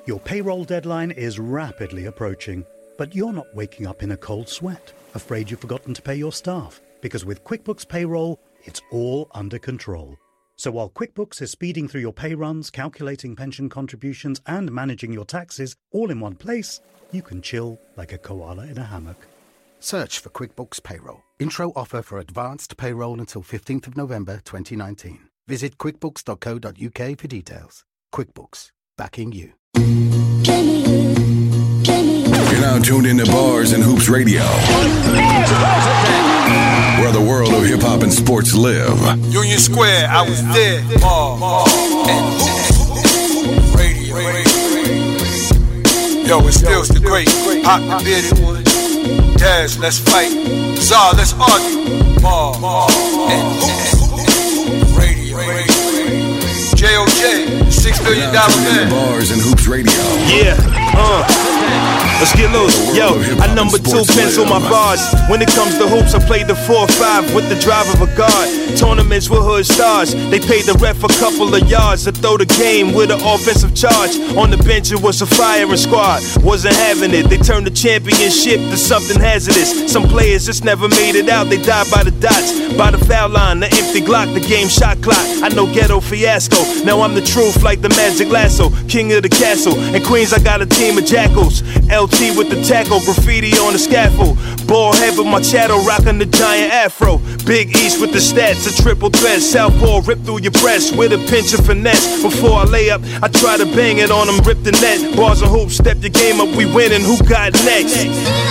Your payroll deadline is rapidly approaching, but you're not waking up in a cold sweat, afraid you've forgotten to pay your staff, because with QuickBooks Payroll, it's all under control. So while QuickBooks is speeding through your pay runs, calculating pension contributions, and managing your taxes all in one place, you can chill like a koala in a hammock. Search for QuickBooks Payroll. Intro offer for advanced payroll until 15th of November 2019. Visit quickbooks.co.uk for details. QuickBooks, backing you. You're now tuned into Bars and Hoops Radio, where the world of hip-hop and sports live. Union Square, I was there. Bars and Hoops Radio. Yo, it's still the great. Hot the bearded one. Dash, let's fight. Czar, let's argue. Bars and Hoops Radio. JOJ, $6 billion man. Bars and Hoops Radio. Yeah, let's get loose. Yo, I number 2 pencil my bars. When it comes to hoops, I play the 4-5 with the drive of a guard. Tournaments with hood stars. They paid the ref a couple of yards to throw the game with an offensive charge. On the bench, it was a firing squad. Wasn't having it. They turned the championship to something hazardous. Some players just never made it out. They died by the dots, by the foul line, the empty Glock, the game shot clock. I know ghetto fiasco. Now I'm the truth like the magic lasso, king of the castle. In Queens I got a team of jackals. LT with the tackle, graffiti on the scaffold. Ball head with my chattel, rocking the giant afro. Big East with the stats, a triple threat. Southpaw rip through your breast with a pinch of finesse. Before I lay up, I try to bang it on them, rip the net. Bars and hoops, step your game up, we winning. Who got next?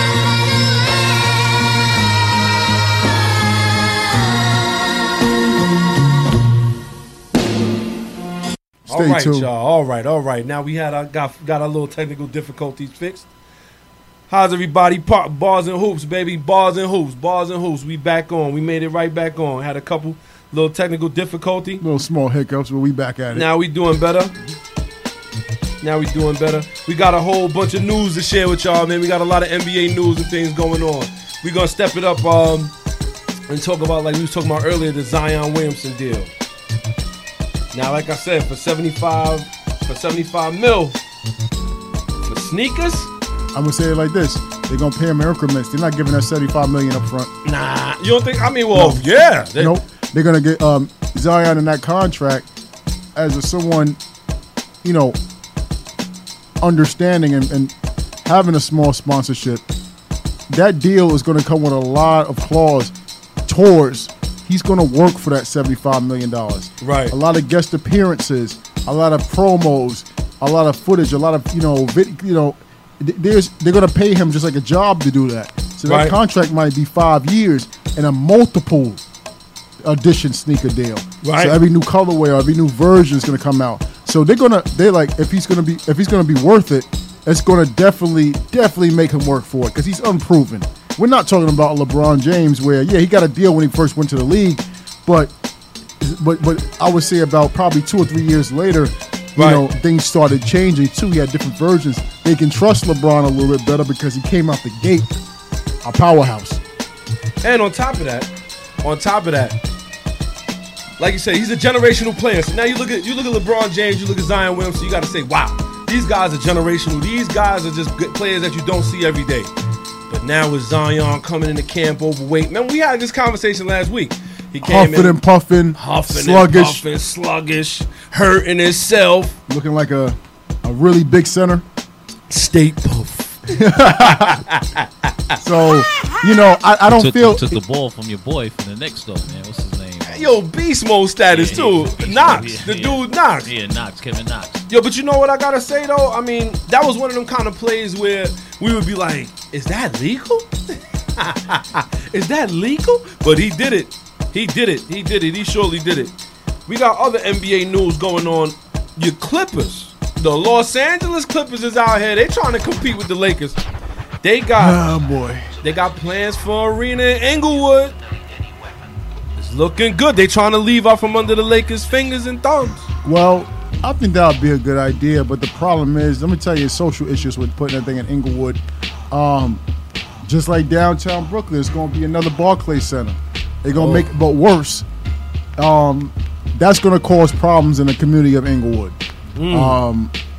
All right, y'all. All right. Now we had got our little technical difficulties fixed. How's everybody? Bars and Hoops, baby. Bars and Hoops. We back on. We made it right back on. Had a couple little technical difficulty. Little small hiccups, but we back at it. Now we doing better. We got a whole bunch of news to share with y'all, man. We got a lot of NBA news and things going on. We gonna step it up and talk about, like we was talking about earlier, the Zion Williamson deal. Now, like I said, for 75 mil for sneakers, I'm gonna say it like this: they're gonna pay him in increments. They're not giving us $75 million up front. Nah, you don't think? I mean, well, no. Yeah. Nope. They're gonna get Zion in that contract as someone, understanding and having a small sponsorship. That deal is gonna come with a lot of clause towards. He's going to work for that $75 million. Right. A lot of guest appearances, a lot of promos, a lot of footage, a lot of, they're going to pay him just like a job to do that. So that contract might be 5 years and a multiple edition sneaker deal. Right. So every new colorway or every new version is going to come out. So they're like, if he's going to be worth it, it's going to definitely make him work for it because he's unproven. We're not talking about LeBron James where, yeah, he got a deal when he first went to the league, but I would say about probably 2 or 3 years later, things started changing too. He had different versions. They can trust LeBron a little bit better because he came out the gate a powerhouse. And on top of that, like you said, he's a generational player. So now you look at LeBron James, you look at Zion Williamson, you got to say, wow, these guys are generational. These guys are just good players that you don't see every day. But now with Zion coming into camp overweight, man, we had this conversation last week. He came huffing and puffing, sluggish, hurting himself, looking like a really big center. State puff. So I don't feel took the ball from your boy from the Knicks though, man. What's his name? Yo, beast mode status too. Knox, dude Knox. Yeah, Knox, Kevin Knox. Yo, but you know what I gotta say though? I mean, that was one of them kind of plays where we would be like, is that legal? Is that legal? But he did it. He surely did it. We got other NBA news going on. Your Clippers, the Los Angeles Clippers is out here. They trying to compete with the Lakers. They got plans for arena in Inglewood. It's looking good. They trying to leave out from under the Lakers' fingers and thumbs. Well, I think that would be a good idea, but the problem is, let me tell you, social issues with putting that thing in Inglewood. Just like downtown Brooklyn, it's going to be another Barclays Center. They're going to make it, but worse. That's going to cause problems in the community of Inglewood.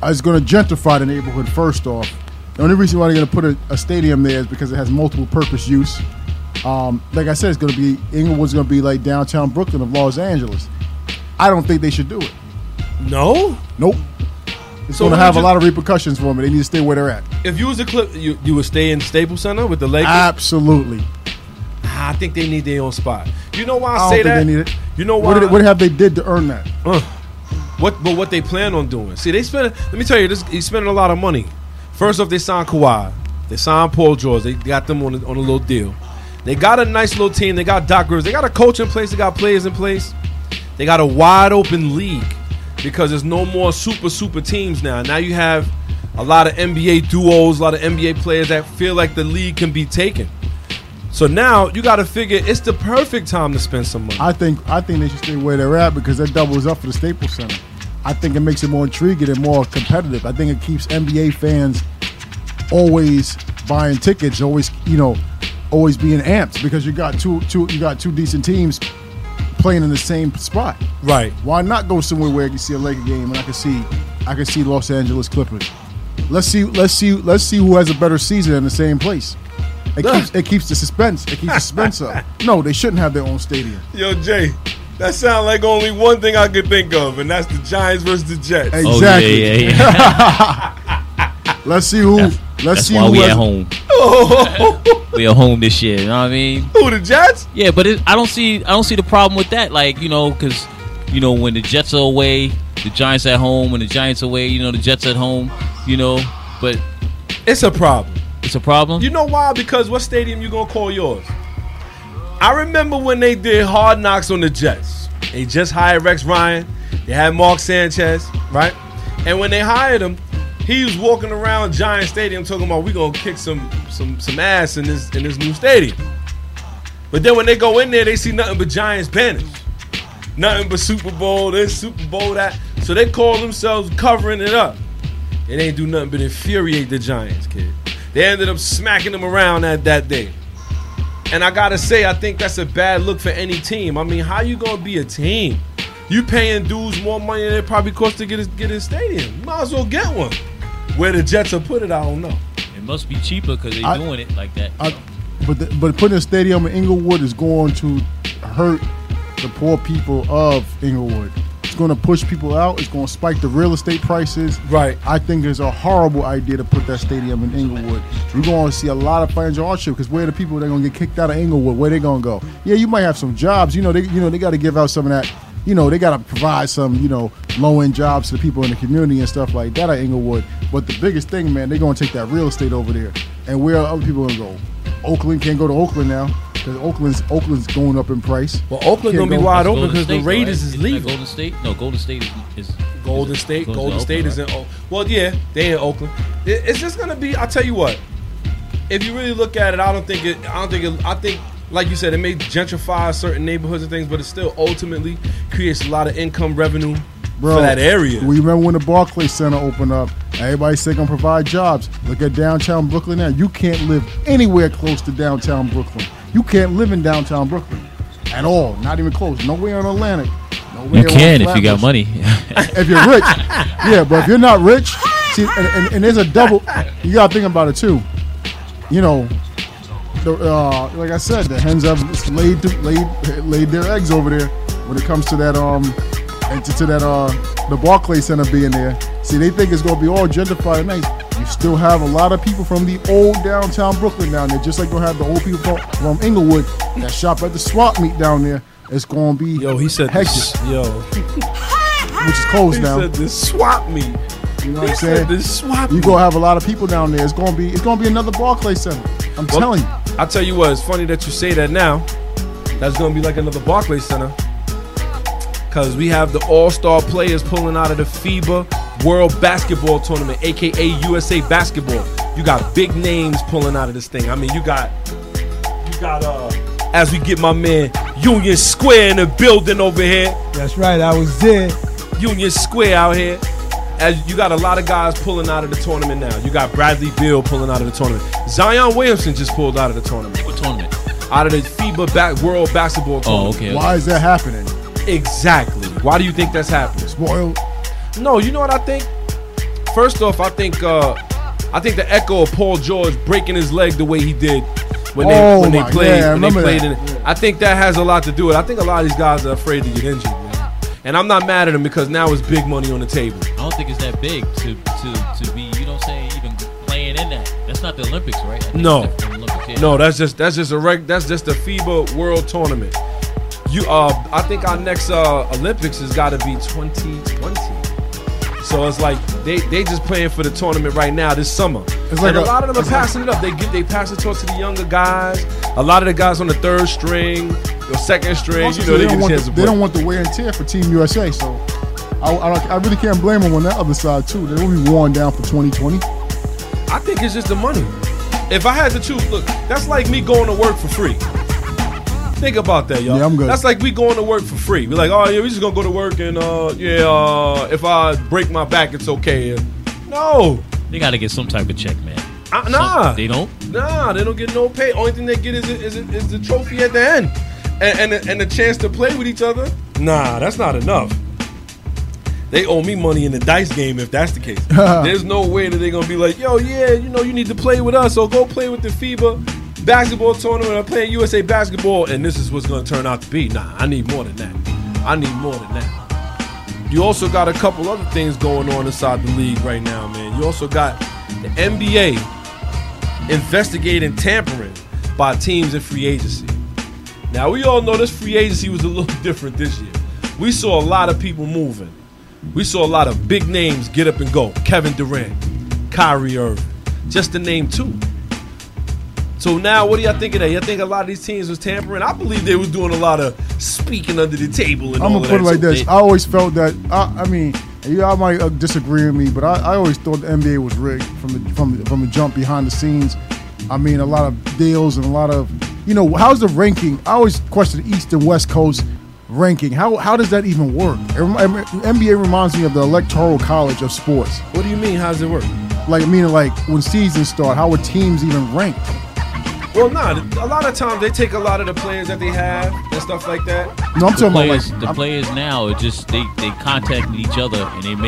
It's going to gentrify the neighborhood. First off, the only reason why they're going to put a stadium there is because it has multiple purpose use. Like I said, it's going to be Inglewood's going to be like downtown Brooklyn of Los Angeles. I don't think they should do it. No? Nope. It's going to have a lot of repercussions for them. They need to stay where they're at. If you was a Clip, you would stay in Staples Center with the Lakers? Absolutely. I think they need their own spot. You know why I I say don't that? think they need it. You know why? What have they did to earn that? What they plan on doing? See, they spend. Let me tell you, he's spending a lot of money. First off, they signed Kawhi. They signed Paul George. They got them on a little deal. They got a nice little team. They got Doc Rivers. They got a coach in place. They got players in place. They got a wide open league because there's no more super teams now. Now you have a lot of NBA duos, a lot of NBA players that feel like the league can be taken. So now you got to figure it's the perfect time to spend some money. I think they should stay where they're at because that doubles up for the Staples Center. I think it makes it more intriguing and more competitive. I think it keeps NBA fans always buying tickets, always being amped because you got two decent teams playing in the same spot. Right. Why not go somewhere where I can see a Laker game and I can see Los Angeles Clippers. Let's see who has a better season in the same place. It keeps the suspense. It keeps the suspense up. No, they shouldn't have their own stadium. Yo, Jay, that sounds like only one thing I could think of, and that's the Giants versus the Jets. Exactly. Oh, yeah. Let's see who. That's why we at home. We at home this year. You know what I mean? Who, the Jets? Yeah, but I don't see the problem with that. Like, because when the Jets are away, the Giants at home. When the Giants are away, the Jets at home. But it's a problem. It's a problem. You know why? Because what stadium you gonna call yours? I remember when they did Hard Knocks on the Jets. They just hired Rex Ryan. They had Mark Sanchez, right? And when they hired him, he was walking around Giant Stadium talking about we gonna kick some ass in this new stadium. But then when they go in there, they see nothing but Giants banners, nothing but Super Bowl this, Super Bowl that. So they call themselves covering it up. It ain't do nothing but infuriate the Giants, kid. They ended up smacking them around that day. And I got to say, I think that's a bad look for any team. I mean, how you going to be a team? You paying dudes more money than it probably costs to get a stadium. Might as well get one. Where the Jets will put it, I don't know. It must be cheaper because they're doing it like that. But putting a stadium in Inglewood is going to hurt the poor people of Inglewood. It's going to push people out. It's going to spike the real estate prices. Right. I think it's a horrible idea to put that stadium in Inglewood. You're going to see a lot of financial hardship because where are the people that are going to get kicked out of Inglewood? Where they going to go? Yeah, you might have some jobs. They got to give out some of that. They got to provide some, low-end jobs to the people in the community and stuff like that at Inglewood. But the biggest thing, man, they're going to take that real estate over there. And where are other people going to go? Oakland can't go to Oakland now because Oakland's going up in price. Well, Oakland's going to be wide open because the Raiders is leaving. Golden State? No, Golden State is Golden State. Golden State is in Oakland. Well, yeah, they in Oakland. It's just going to be, I'll tell you what, if you really look at it, I think like you said, it may gentrify certain neighborhoods and things, but it still ultimately creates a lot of income revenue for that area. We remember when the Barclays Center opened up, everybody said going to provide jobs. Look at downtown Brooklyn now. You can't live anywhere close to downtown Brooklyn. You can't live in downtown Brooklyn at all. Not even close. Nowhere on Atlantic. Nowhere you can if you got money. If you're rich. Yeah, but if you're not rich, see, and there's a double. You got to think about it too. Like I said, the hens have laid their eggs over there when it comes to that the Barclays Center being there. See, they think it's gonna be all gentrified and nice. You still have a lot of people from the old downtown Brooklyn down there, just like you'll have the old people from Inglewood that shop at the swap meet down there. It's gonna be he said hectic. Which is closed now. He said the swap meet. You know what I'm saying? You're gonna have a lot of people down there. It's gonna be another Barclays Center. I'm telling you. I'll tell you what, it's funny that you say that now. That's gonna be like another Barclays Center. Cause we have the all-star players pulling out of the FIBA World Basketball Tournament, aka USA Basketball. You got big names pulling out of this thing. I mean, you got as we get my man Union Square in the building over here. That's right, I was there. Union Square out here. As you got a lot of guys pulling out of the tournament now. You got Bradley Beal pulling out of the tournament. Zion Williamson just pulled out of the tournament. What tournament? Out of the FIBA World Basketball Tournament. Oh, okay. Why is that happening? Exactly. Why do you think that's happening? Spoiled. No, you know what I think? First off, I think the echo of Paul George breaking his leg the way he did when they played in it. I think that has a lot to do with it. I think a lot of these guys are afraid to get injured, man. And I'm not mad at him because now it's big money on the table. I don't think it's that big to be, you know what I'm saying, even playing in that. That's not the Olympics, right? I think No. it's the Olympics, yeah. No, that's just the FIBA World Tournament. I think our next Olympics has got to be 2020. So it's like they just playing for the tournament right now this summer. It's like and a lot of them are passing it up. They pass the torch to the younger guys. A lot of the guys on the third string, the second string, Also, they get a chance to they play. don't want the wear and tear for Team USA, so I really can't blame them on that other side too. They will be worn down for 2020. I think it's just the money. If I had to choose, look, that's like me going to work for free. Think about that, y'all. Yeah, I'm good. That's like we going to work for free. We're like, oh yeah, we just gonna go to work and if I break my back, it's okay. No, They got to get some type of check, man. nah. They don't? Nah, they don't get no pay. Only thing they get is the trophy at the end, and the chance to play with each other. Nah, that's not enough. They owe me money in the dice game if that's the case. There's no way that they're gonna be like, yo, yeah, you need to play with us, or go play with the FIBA basketball tournament. I'm playing USA basketball, and this is what's gonna turn out to be. Nah, I need more than that. You also got a couple other things going on inside the league right now, man. You also got the NBA investigating tampering by teams in free agency. Now, we all know this free agency was a little different this year. We saw a lot of people moving. We saw a lot of big names get up and go. Kevin Durant, Kyrie Irving, just to name two. So now, what do y'all think of that? Y'all think a lot of these teams was tampering? I believe they was doing a lot of speaking under the table and I'm all gonna of put it that. like this. I always felt that. I mean, y'all might disagree with me, but I always thought the NBA was rigged from the jump behind the scenes. I mean, a lot of deals and a lot of, how's the ranking? I always question the East and West Coast ranking. How does that even work? NBA reminds me of the Electoral College of sports. What do you mean? How does it work? Meaning when seasons start, how are teams even ranked? Well, a lot of times they take a lot of the players that they have and stuff like that. No, I'm talking Players, about the players now are just they contacted each other and they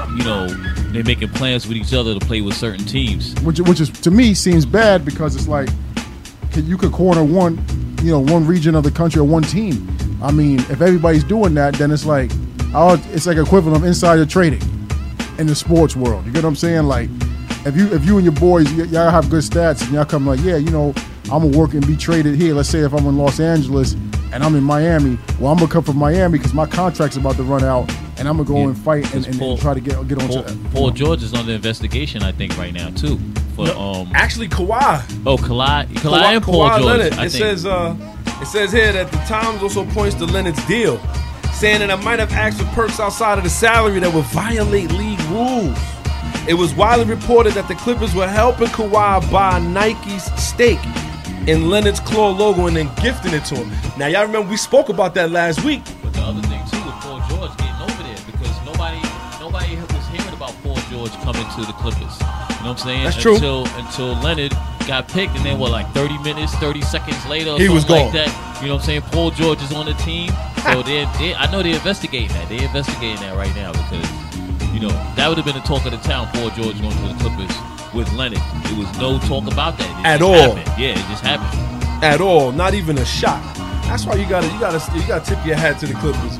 making plans with each other to play with certain teams. which is to me seems bad because it's like you could corner one region of the country or one team. I mean, if everybody's doing that, then it's like equivalent of insider trading in the sports world. You get what I'm saying? Like, if you and your boys, y'all have good stats, and y'all come like, yeah, I'm gonna work and be traded here. Let's say if I'm in Los Angeles and I'm in Miami, well, I'm gonna come from Miami because my contract's about to run out, and I'm gonna go and fight and try to get on. Paul George is under investigation, I think, right now too. For Actually, Kawhi. Oh, Kawhi and Paul George. Leonard. It says here that the Times also points to Leonard's deal, saying that I might have asked for perks outside of the salary that would violate league rules. It was widely reported that the Clippers were helping Kawhi buy Nike's stake in Leonard's claw logo and then gifting it to him. Now, y'all remember we spoke about that last week. But the other thing too with Paul George getting over there because nobody was hearing about Paul George coming to the Clippers. You know what I'm saying? That's true. Until Leonard got picked, and then 30 minutes, 30 seconds later, or he was gone. Like that. You know what I'm saying? Paul George is on the team, so I know they're investigating that. They're investigating that right now because that would have been the talk of the town. Paul George going to the Clippers with Leonard. There was no talk about that at all. Happened. Yeah, it just happened. At all, not even a shot. That's why you gotta tip your hat to the Clippers,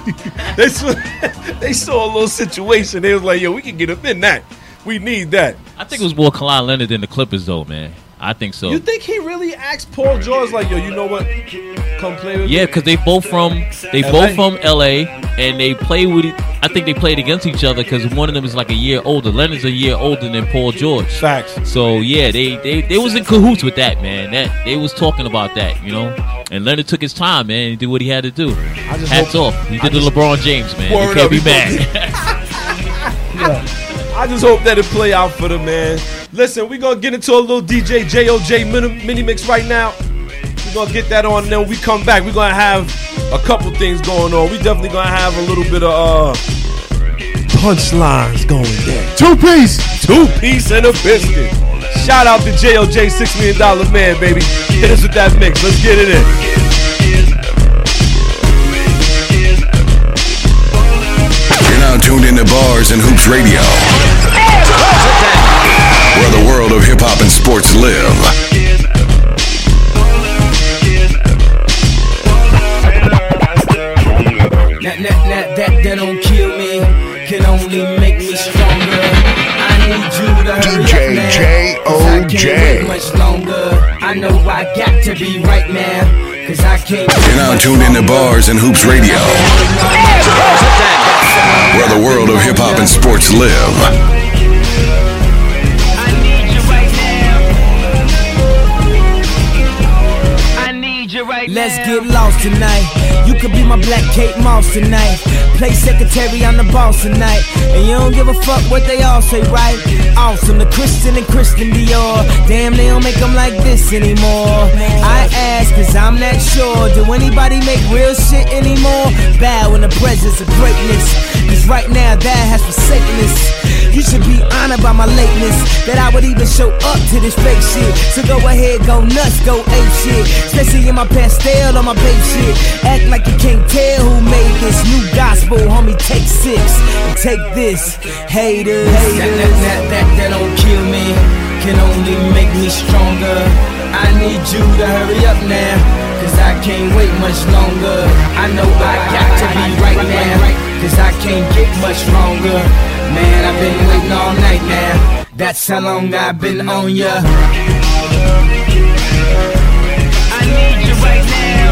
man. They saw a little situation. They was like, yo, we can get up in that. We need that. I think it was more Kawhi Leonard than the Clippers, though, man. I think so. You think he really asked Paul George like, yo, you know what? Come play with me? Yeah, because they both from LA, and they play with. I think they played against each other because one of them is like a year older. Leonard's a year older than Paul George. Facts. So yeah, they was in cahoots with that, man. That they was talking about that, And Leonard took his time, man. He did what he had to do. Hats off. He did the LeBron James, man. You can't be mad. I just hope that it play out for them, man. Listen, we're going to get into a little DJ JOJ mini mix right now. We're going to get that on, and then when we come back, we're going to have a couple things going on. We definitely going to have a little bit of punchlines going there. Two-piece and a biscuit. Shout out to JOJ, $6 Million Man, baby. Hit us with that mix. Let's get it in. You're now tuned into Bars and Hoops Radio. Sports Live. That don't kill me, can only make me stronger. I need you to hurry DJ up now, J.O.J. 'cause I can't wait much longer. I know I got to be right now, 'cause I can't. You're now tuned into Bars and Hoops Radio, where the world of hip hop and sports live. Let's get lost tonight. You could be my Black Kate Moss tonight. Play secretary, I'm the boss tonight. And you don't give a fuck what they all say, right? Awesome, the Christian and Christian Dior. Damn, they don't make them like this anymore. I ask, 'cause I'm not sure. Do anybody make real shit anymore? Bow in the presence of greatness, 'cause right now that has forsaken us. You should be honored by my lateness, that I would even show up to this fake shit. So go ahead, go nuts, go ape shit. Especially in my pastel on my babe shit. Act like you can't tell who made this new gospel, homie. Take 6 and take this, haters. That don't kill me, can only make me stronger. I need you to hurry up now, 'cause I can't wait much longer. I know I got to be right now, 'cause I can't get much longer. Man, I've been waiting all night now. That's how long I've been on ya. I need you right now.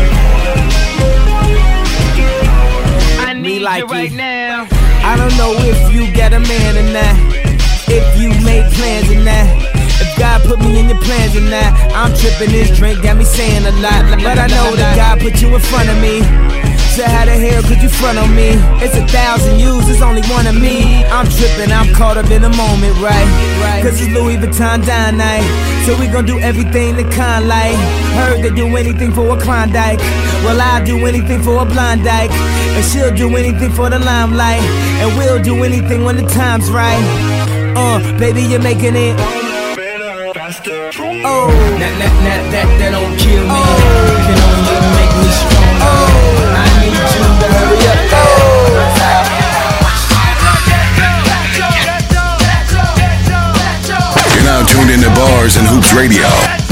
I need you right now. I don't know if you got a man or not, if you made plans or not, if God put me in your plans or not. I'm tripping, this drink got me saying a lot, but I know that God put you in front of me. So how the hell could you front on me? It's 1,000 yous, it's only one of me. I'm tripping, I'm caught up in the moment, right? 'Cause it's Louis Vuitton dine night, so we gon' do everything the kind like. Heard they do anything for a Klondike. Well, I'll do anything for a blind dyke, and she'll do anything for the limelight, and we'll do anything when the time's right. Baby, you're making it. Oh, that don't kill me, can only make me stronger. I need you to hurry up. You're now tuned into Bars and Hoops Radio.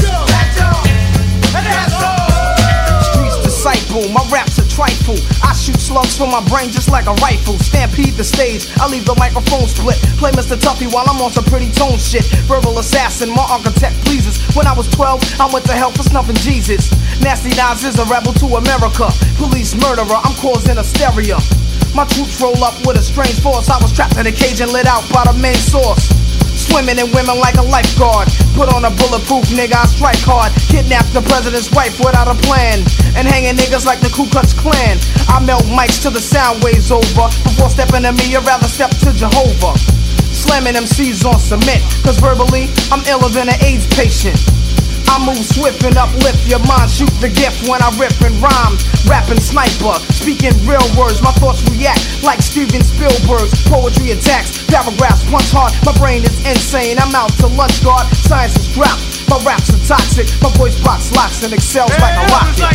Streets disciple, my raps are trifle. I shoot slugs from my brain just like a rifle. Stampede the stage, I leave the microphone split. Play Mr. Tuffy while I'm on some pretty tone shit. Verbal assassin, my architect pleases. When I was 12, I went to hell for snuffing Jesus. Nasty Nas is a rebel to America. Police murderer, I'm causing hysteria. My troops roll up with a strange force. I was trapped in a cage and lit out by the main source. Swimming in women like a lifeguard. Put on a bulletproof nigga, I strike hard. Kidnap the president's wife without a plan, and hanging niggas like the Ku Klux Klan. I melt mics till the sound waves over. Before stepping to me, I'd rather step to Jehovah. Slamming MCs on cement, 'cause verbally, I'm iller than an AIDS patient. I move swift and uplift your mind. Shoot the gift when I rip and rhyme. Rapping sniper, speaking real words. My thoughts react like Steven Spielberg's. Poetry attacks, paragraphs punch hard. My brain is insane, I'm out to lunch guard. Science is dropped, my raps are toxic. My voice box locks and excels like a rocket.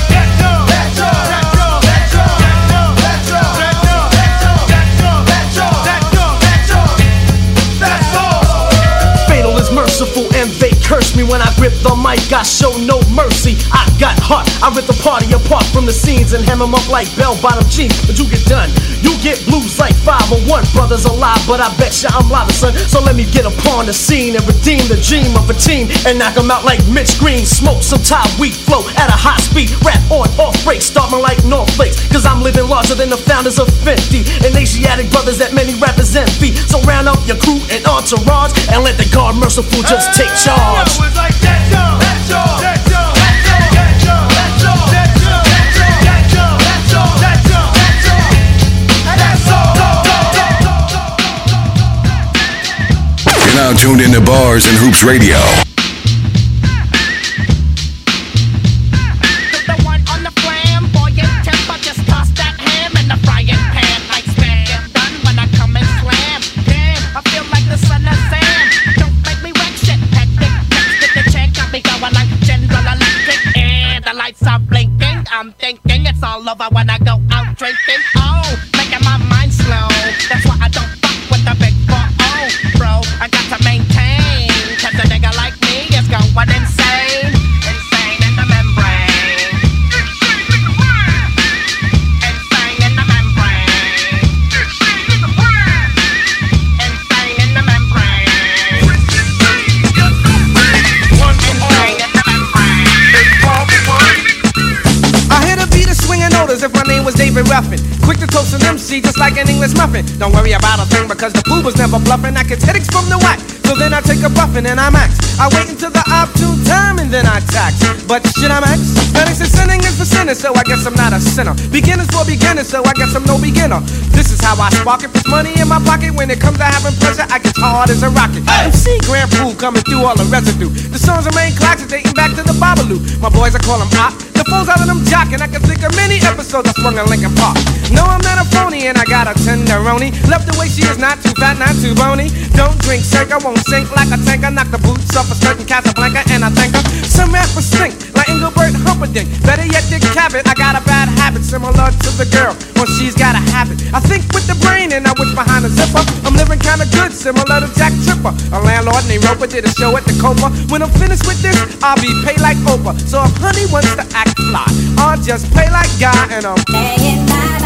Fatal is merciful and they curse me when I grip the mic. I show no mercy. I got heart. I rip the party apart from the scenes and hem them up like bell-bottom jeans. But you get done. You get blues like 501. Brothers alive, but I bet you I'm live, son. So let me get upon the scene and redeem the dream of a team and knock them out like Mitch Green. Smoke some Thai weed flow at a high speed. Rap on off break, starting like North Flakes. 'Cause I'm living larger than the founders of 50 and Asiatic brothers that many rappers envy. So round up your crew and entourage and let the God merciful just take charge. You're now tuned into Bars and Hoops Radio. I'm thinking it's all over when I go out drinking. Oh, making my mind slow. That's why I don't fuck with the big 4-0, bro. I got to maintain, 'cause a nigga like me is gon' keep it roughin'. Quick to toast an MC just like an English muffin. Don't worry about a thing because the fool was never bluffing. I get headaches from the whack, so then I take a buffin' and I max. I wait until the opportune time and then I tax. But should I max? Now they say sinning is for sinners, so I guess I'm not a sinner. Beginners for beginners, so I guess I'm no beginner. This is how I spark it. There's money in my pocket. When it comes to having pleasure, I get hard as a rocket. MC Grand Pool coming through all the residue. The songs remain classic, dating back to the Babalu. My boys, I call them op. The phones out of them jockin'. I can think of many episodes I sprung in Lincoln Park. No, I'm not a phony, and I got a tenderoni. Left the way she is, not too fat, not too bony. Don't drink, shake, I won't sink like a tanker. Knock the boots off a certain Casablanca, and I thank her. Some rappers stink like Engelbert Humperdinck. Better yet, Dick Cavett. I got a bad habit similar to the girl when she's got a habit. I think with the brain and I wish behind the zipper. I'm living kinda good, similar to Jack Tripper. A landlord named Roper did a show at the Copa. When I'm finished with this, I'll be paid like Oprah. So if honey wants to act fly, I'll just play like Guy and I'm playing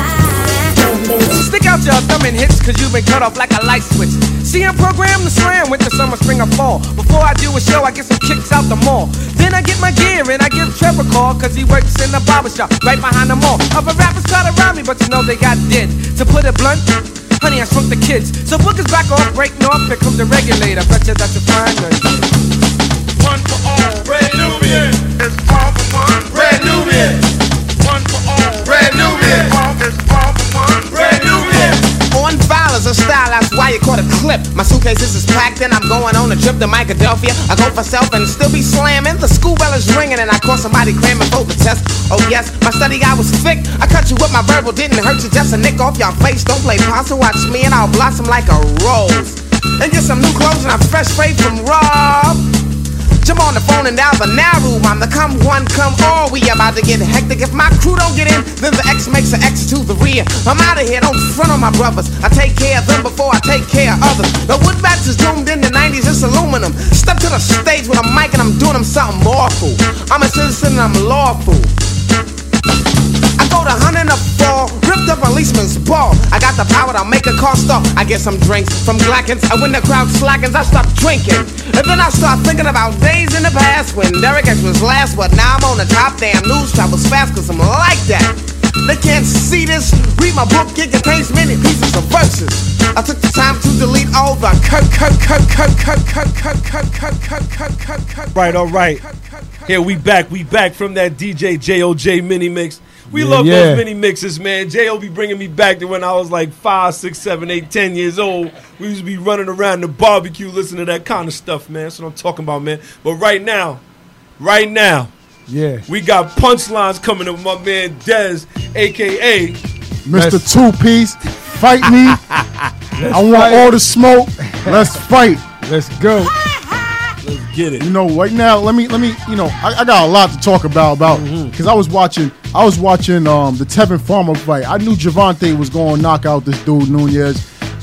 stick out your thumb and hits, cause you've been cut off like a light switch. See, I'm programmed to slam winter, summer, spring, or fall. Before I do a show, I get some kicks out the mall. Then I get my gear and I give Trevor a call, cause he works in the barbershop right behind the mall. Other rappers try to rhyme me, but you know they got dead. To put it blunt, honey, I shrunk the kids. So bookers back off, break north, here comes the regulator. Bet you that's a fine night. One for all, Red Nubian. It's all for one, Red Nubian. One for all, Red Nubian. It's all for one, Red Nubian. On file is a style, that's why you caught a clip. My suitcases is packed and I'm going on a trip to Philadelphia. I go for self and still be slamming. The school bell is ringing and I caught somebody cramming for the test. Oh yes, my study guy was thick. I cut you with my verbal, didn't hurt you, just a nick off your face. Don't play possum, watch me and I'll blossom like a rose. And get some new clothes and I'm fresh straight from Rob. Jump on the phone and dial the now room. I'm the come one, come all. We about to get hectic. If my crew don't get in, then the X makes an X to the rear. I'm out of here, don't front on my brothers. I take care of them before I take care of others. The wood bats is doomed in the 90s, it's aluminum. Step to the stage with a mic and I'm doing them something awful. I'm a citizen and I'm lawful. I go to hunting a fall, ripped up policeman's ball. I got the power to make a car stop. I get some drinks from Glackens, and when the crowd slackens, I stop drinking. And then I start thinking about days in the past when Derek X was last, but now I'm on the top. Damn, news travels fast, cause I'm like that. They can't see this. Read my book, it contains many pieces of verses. I took the time to delete all the Right, all right. Here we back from that DJ JOJ mini mix. We love those mini mixes, man. J.O. be bringing me back to when I was like 5, 6, 7, 8, 10 years old. We used to be running around the barbecue listening to that kind of stuff, man. That's what I'm talking about, man. But right now, we got punchlines coming up with my man Dez, a.k.a. Mr. Two-Piece. Fight me. I want all the smoke. Let's fight. Let's go. Let's get it. You know, right now, let me. You know, I got a lot to talk about because I was watching the Tevin Farmer fight. I knew Gervonta was going to knock out this dude Nunes.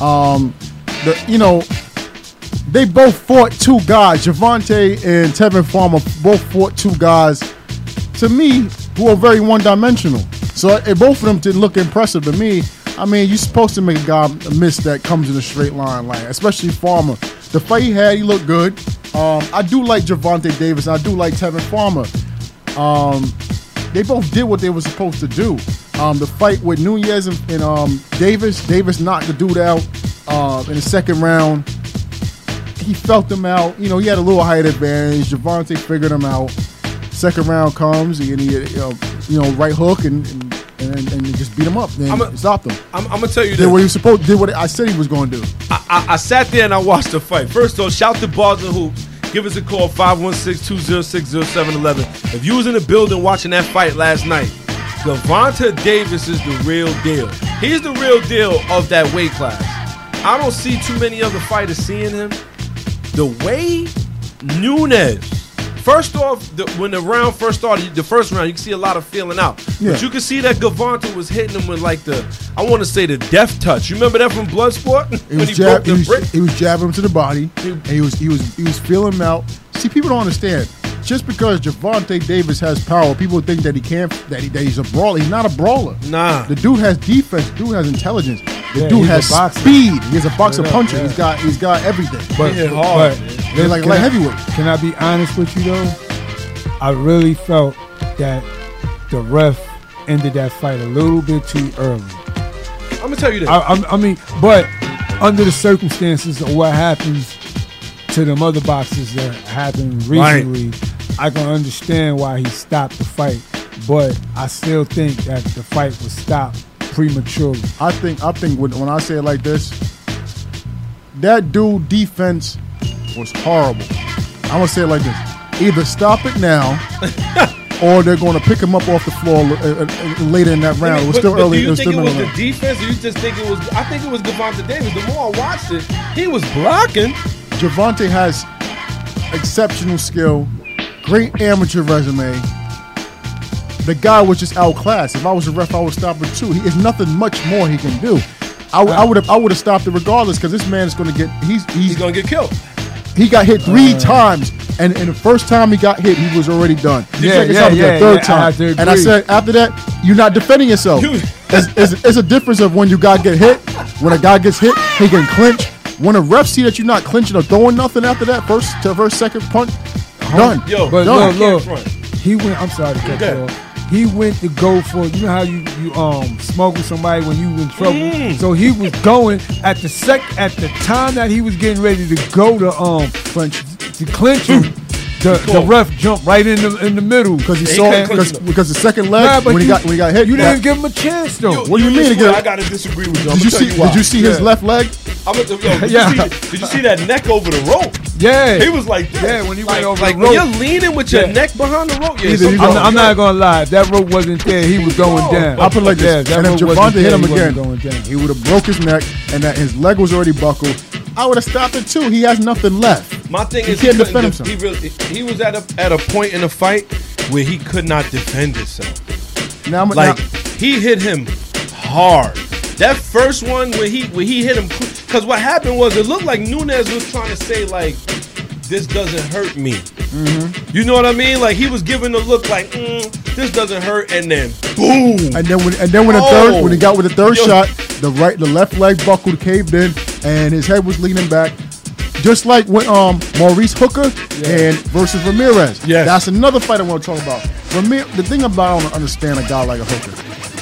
They both fought two guys. Gervonta and Tevin Farmer both fought two guys, to me, who are very one-dimensional. So both of them didn't look impressive to me. I mean, you're supposed to make a guy miss that comes in a straight line, like especially Farmer. The fight he had, he looked good. I do like Gervonta Davis. And I do like Tevin Farmer. They both did what they were supposed to do. The fight with Nunes and Davis knocked the dude out in the second round. He felt him out. You know, he had a little height advantage. Gervonta figured him out. Second round comes and he right hook and just beat him up and stopped him. I'm gonna tell you did what he was supposed. Did what I said he was going to do. I sat there and I watched the fight. First off, shout to Bars and Hoops. Give us a call 516-206-0711. If you was in the building watching that fight last night, Gervonta Davis is the real deal. He's the real deal of that weight class. I don't see too many other fighters seeing him. The way Nunes. First off, when the round first started, the first round, you can see a lot of feeling out. Yeah. But you can see that Gervonta was hitting him with like the death touch. You remember that from Bloodsport? He was jabbing him to the body, and he was feeling him out. See, people don't understand. Just because Gervonta Davis has power, people think that that he's a brawler. He's not a brawler. Nah. The dude has defense. The dude has intelligence. The dude has speed. He's a boxer puncher. Yeah. He's got everything. But hard. They're like heavyweight. Can I be honest with you though? I really felt that the ref ended that fight a little bit too early. I'm gonna tell you this. I mean, but under the circumstances of what happens to them other boxers that happened recently, I can understand why he stopped the fight. But I still think that the fight was stopped prematurely. I think when I say it like this, that dude defense was horrible. I'm gonna say it like this: either stop it now, or they're going to pick him up off the floor later in that round. It was still early. Do you think it was the defense, or you just think it was? I think it was Gervonta Davis. The more I watched it, he was blocking. Gervonta has exceptional skill, great amateur resume. The guy was just outclassed. If I was a ref, I would stop it too. There's nothing much more he can do. I would have stopped it regardless, because this man is going to get he's going to get killed. He got hit 3 times, and the first time he got hit, he was already done. The third time. And I said, after that, you're not defending yourself. It's a difference of when you got get hit. When a guy gets hit, he can clinch. When a ref see that you're not clinching or throwing nothing after that second punch, done. Yo, but done. Look, he went. I'm sorry to cut you off. He went to go for, you know how you smuggle somebody when you in trouble. So he was going at the time that he was getting ready to go to clinch him. The ref jumped right in the middle because he saw because the second leg when he got hit. You didn't give him a chance though. What do you mean? I gotta disagree with you. Did you see his left leg? Did you see that neck over the rope? Yeah, he was like this. Yeah, when he went over the rope. When you're leaning with your neck behind the rope. I'm not gonna lie. If that rope wasn't there, he was going down. I'll put it like this. And if Gervonta hit him again, he would have broke his neck, and that his leg was already buckled. I would have stopped it too. He has nothing left. My thing is, he can't defend himself. He was at a point in the fight where he could not defend himself. He hit him hard. That first one where he hit him, because what happened was it looked like Nunes was trying to say like, this doesn't hurt me. Mm-hmm. You know what I mean? Like he was giving the look like, this doesn't hurt, and then boom. And then when he got with the third shot, the left leg buckled, caved in, and his head was leaning back. Just like when Maurice Hooker and versus Ramirez. Yes. That's another fight I want to talk about. The thing about I don't understand a guy like a Hooker.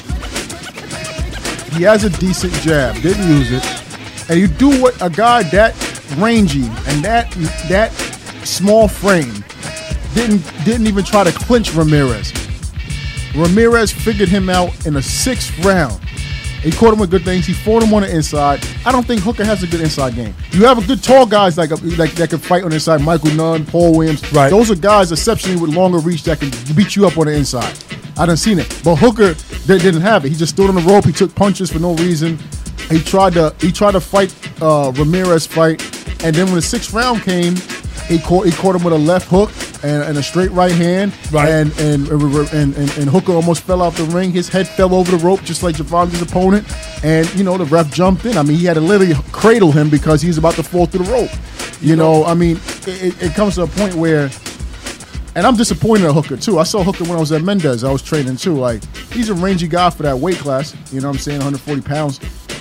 He has a decent jab, didn't use it. And you do what a guy that rangy and that small frame didn't even try to clinch Ramirez. Ramirez figured him out in the 6th round. He caught him with good things. He fought him on the inside. I don't think Hooker has a good inside game. You have a good tall guys like that can fight on the inside. Michael Nunn, Paul Williams. Right. Those are guys exceptionally with longer reach that can beat you up on the inside. I done seen it. But Hooker didn't have it. He just stood on the rope. He took punches for no reason. He tried to fight Ramirez fight. And then when the 6th round came, he caught him with a left hook and a straight right hand. Right. And Hooker almost fell out the ring. His head fell over the rope just like Gervonta's opponent. And, the ref jumped in. I mean, he had to literally cradle him because he was about to fall through the rope. I mean, it comes to a point where, and I'm disappointed at Hooker, too. I saw Hooker when I was at Mendez. I was training, too. Like, he's a rangy guy for that weight class. You know what I'm saying? 140 pounds.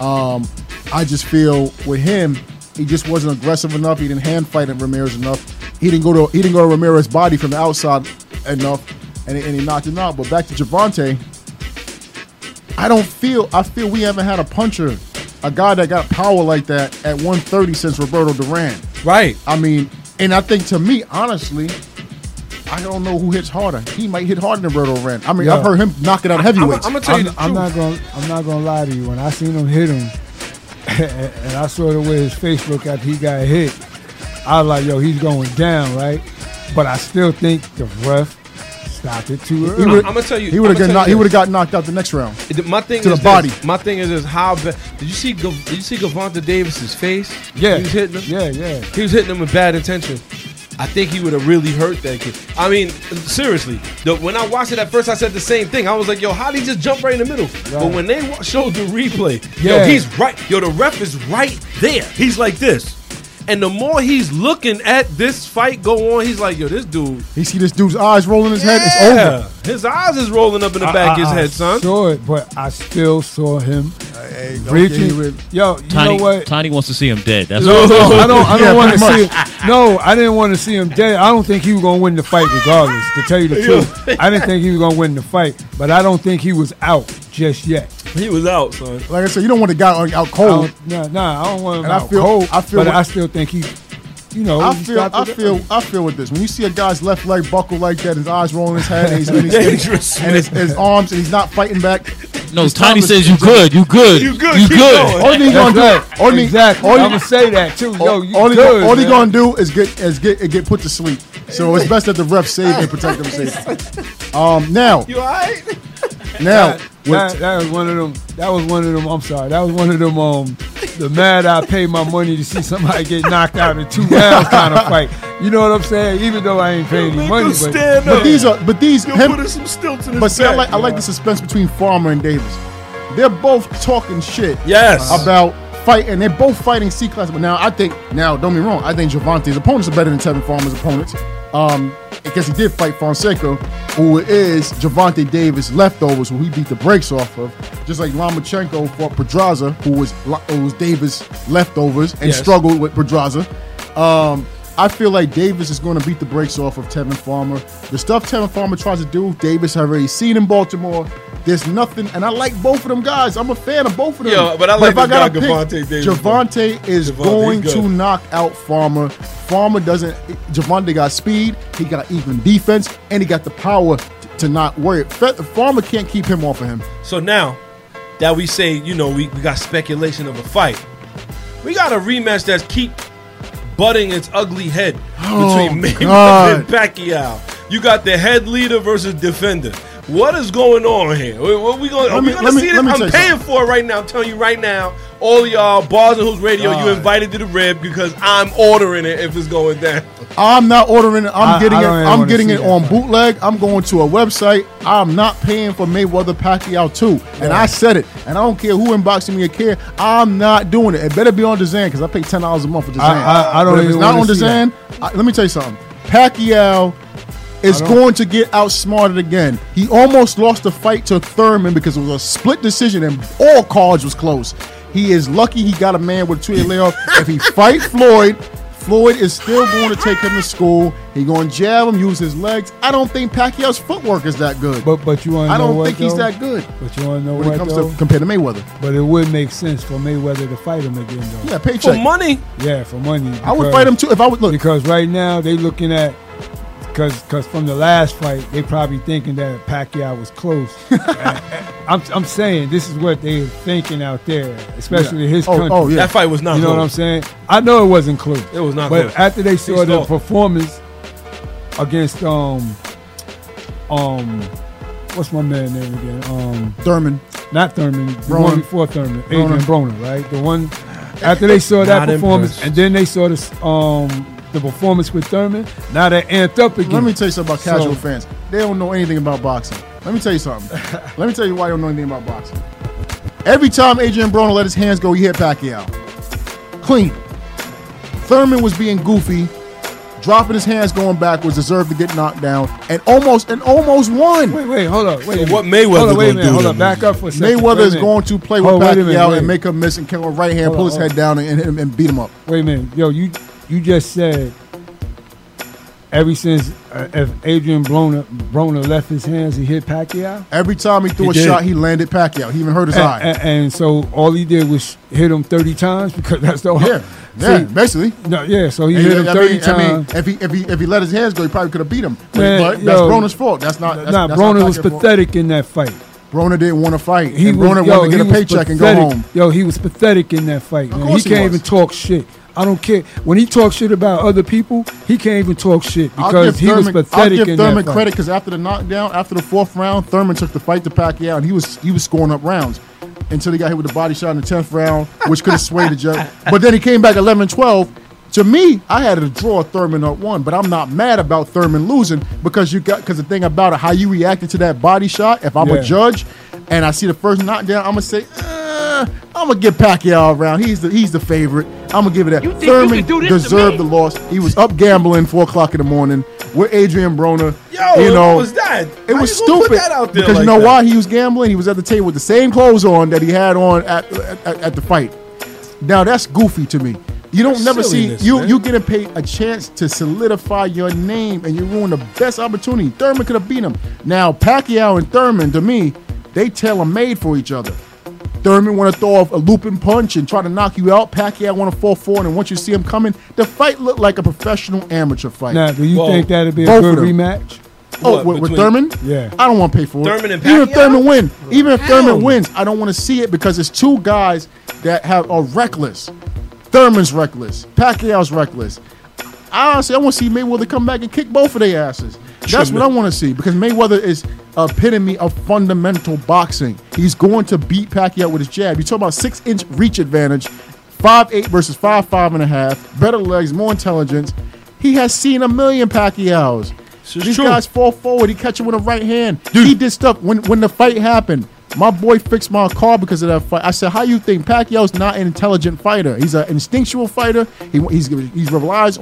I just feel with him, he just wasn't aggressive enough. He didn't hand fight at Ramirez enough. He didn't go to Ramirez's body from the outside enough, and he knocked him out. But back to Gervonta, I feel we haven't had a puncher, a guy that got power like that at 130 since Roberto Duran. Right. I mean, and I think to me, honestly, I don't know who hits harder. He might hit harder than Roberto Duran. I mean, I've heard him knock it out of heavyweights. I'm gonna tell you the truth. I'm not gonna lie to you. When I seen him hit him, and I saw the way his face looked after he got hit, I was like, yo, he's going down, right? But I still think the ref stopped it too early. I'm gonna tell you, he would have got knocked out the next round. My thing to is the body. My thing is how bad. Did you see Gervonta Davis's face? Yeah, he was hitting him. Yeah. He was hitting him with bad intention. I think he would have really hurt that kid. I mean, seriously. When I watched it at first, I said the same thing. I was like, yo, how did he just jump right in the middle? Right. But when they showed the replay, yo, he's right. Yo, the ref is right there. He's like this. And the more he's looking at this fight go on, he's like, yo, this dude. He see this dude's eyes rolling his head. It's over. His eyes is rolling up in the back of his head, son. I saw it, but I still saw him. Breaching. Yo, you know what? Tiny wants to see him dead. That's No, all. I don't want to see him. No, I didn't want to see him dead. I don't think he was going to win the fight regardless, to tell you the truth. I didn't think he was going to win the fight, but I don't think he was out just yet. He was out, son. Like I said, you don't want the guy out cold. I don't want him And out cold. But I still think he, I feel with this. When you see a guy's left leg buckle like that, his eyes rolling his head, and he's dangerous, and his arms, and he's not fighting back. No, Tiny says you good. You good. Only thing gonna do, exactly. I'm gonna say that too. Yo, you all good. he gonna do is get put to sleep. So it's best that the refs save and protect them safe. Now. You alright? Now that was one of them. That was one of them. I'm sorry. That was one of them. The mad I pay my money to see somebody get knocked out in 2 rounds kind of fight. You know what I'm saying? Even though I ain't paying any money, but these You're putting some stilts in his But see, back. I like the suspense between Farmer and Davis. They're both talking shit. Yes. About fighting. They're both fighting C-class. But now don't get me wrong. I think Gervonta's opponents are better than Tevin Farmer's opponents. Because he did fight Fonseca, who is Gervonta Davis leftovers, who he beat the brakes off of. Just like Lomachenko fought Pedraza, who was Davis leftovers and struggled with Pedraza. I feel like Davis is going to beat the brakes off of Tevin Farmer. The stuff Tevin Farmer tries to do, Davis have already seen in Baltimore. There's nothing, and I like both of them guys. I'm a fan of both of them. Yo, but I like if I gotta this guy, Gervonta Davis. Gervonta is going to knock out Farmer. Farmer doesn't. Gervonta got speed. He got even defense, and he got the power to not worry. Farmer can't keep him off of him. So now that we say, we got speculation of a fight, we got a rematch that's keep butting its ugly head between Mayweather and Pacquiao. You got the head leader versus defender. What is going on here? What we going? Are we going to see it? I'm paying for it right now. I'm telling you right now, all y'all, Bars and Hoops Radio, you invited to the rib because I'm ordering it if it's going down. I'm not ordering it. I'm getting it on bootleg. I'm going to a website. I'm not paying for Mayweather Pacquiao 2. And I said it. And I don't care who inboxing me or care. I'm not doing it. It better be on DAZN because I pay $10 a month for DAZN. I don't but if it's not on DAZN, let me tell you something. Pacquiao is going to get outsmarted again. He almost lost the fight to Thurman because it was a split decision and all cards was close. He is lucky he got a man with a 2-year layoff. If he fight Floyd is still going to take him to school. He going to jab him, use his legs. I don't think Pacquiao's footwork is that good. But you want to know what, I don't think he's that good. But you want to know when it comes to compared to Mayweather. But it would make sense for Mayweather to fight him again, though. Yeah, paycheck. For money. Yeah, for money. I would fight him too if I would look. Because right now they looking at. Because from the last fight, they probably thinking that Pacquiao was close. I'm saying this is what they're thinking out there, especially in his country. Oh, yeah. That fight was not close. You know what I'm saying? I know it wasn't close. It was not close. But after they saw the performance against what's my man name again? Thurman. Not Thurman. The one before Thurman. Adrian Broner, right? The one after they saw that performance, and then they saw this the performance with Thurman, now they're amped up again. Let me tell you something about casual fans. They don't know anything about boxing. Let me tell you something. Let me tell you why they don't know anything about boxing. Every time Adrian Broner let his hands go, he hit Pacquiao. Clean. Thurman was being goofy, dropping his hands going backwards, deserved to get knocked down, and almost won. Wait, hold up. So what Mayweather going to do? Hold up, back up for a second. Mayweather is going to play with Pacquiao and make him miss and kill him right hand, pull his head down and beat him up. Wait a minute. Yo, you just said ever since if Adrian Broner left his hands, he hit Pacquiao? Every time he threw a shot, he landed Pacquiao. He even hurt his eye. And so all he did was hit him 30 times because that's the basically. No, yeah, so he hit him 30 times. I mean, if he let his hands go, he probably could have beat him. But that's Broner's fault. That's not. Broner was pathetic in that fight. Broner didn't want to fight. Broner wanted to get a paycheck and go home. Yo, he was pathetic in that fight, man. He can't even talk shit. I don't care. When he talks shit about other people, he can't even talk shit because he was pathetic in that fight. I'll give Thurman credit because after the knockdown, after the 4th round, Thurman took the fight to Pacquiao, and he was scoring up rounds until he got hit with the body shot in the 10th round, which could have swayed the judge. But then he came back 11-12. To me, I had to draw Thurman up 1, but I'm not mad about Thurman losing because the thing about it, how you reacted to that body shot, if I'm a judge and I see the first knockdown, I'm going to say, I'm going to give Pacquiao a round. He's the favorite. I'm going to give it that. Thurman deserved the loss. He was up gambling 4 o'clock in the morning, with Adrian Broner. Yo, you know, what was that? It Why was you gonna put stupid that out there because like you know that? why he was gambling. He was at the table with the same clothes on that he had on at the fight. Now that's goofy to me. You don't That's never see silliness, you man. you getting paid a chance to solidify your name and you ruin the best opportunity. Thurman could have beat him. Now Pacquiao and Thurman, to me, they tailor made for each other. Thurman want to throw off a looping punch and try to knock you out. Pacquiao want to fall forward, and once you see him coming, the fight looked like a professional amateur fight. Now, do you think that'd be a both good of them. rematch? Oh, with Thurman? Yeah. I don't want to pay for it. Thurman and Even if Pacquiao? Thurman win, even if Hell. Thurman wins, I don't want to see it because it's two guys that are reckless. Thurman's reckless. Pacquiao's reckless. Honestly, I want to see Mayweather come back and kick both of their asses. That's what I want to see because Mayweather is epitome of fundamental boxing. He's going to beat Pacquiao with his jab. You talk about 6-inch reach advantage, 5'8" versus 5'5.5", better legs, more intelligence. He has seen a million Pacquiaos. These guys fall forward. He catch him with a right hand. He did stuff when the fight happened. My boy fixed my car because of that fight. I said, how you think Pacquiao's not an intelligent fighter? He's an instinctual fighter. He relies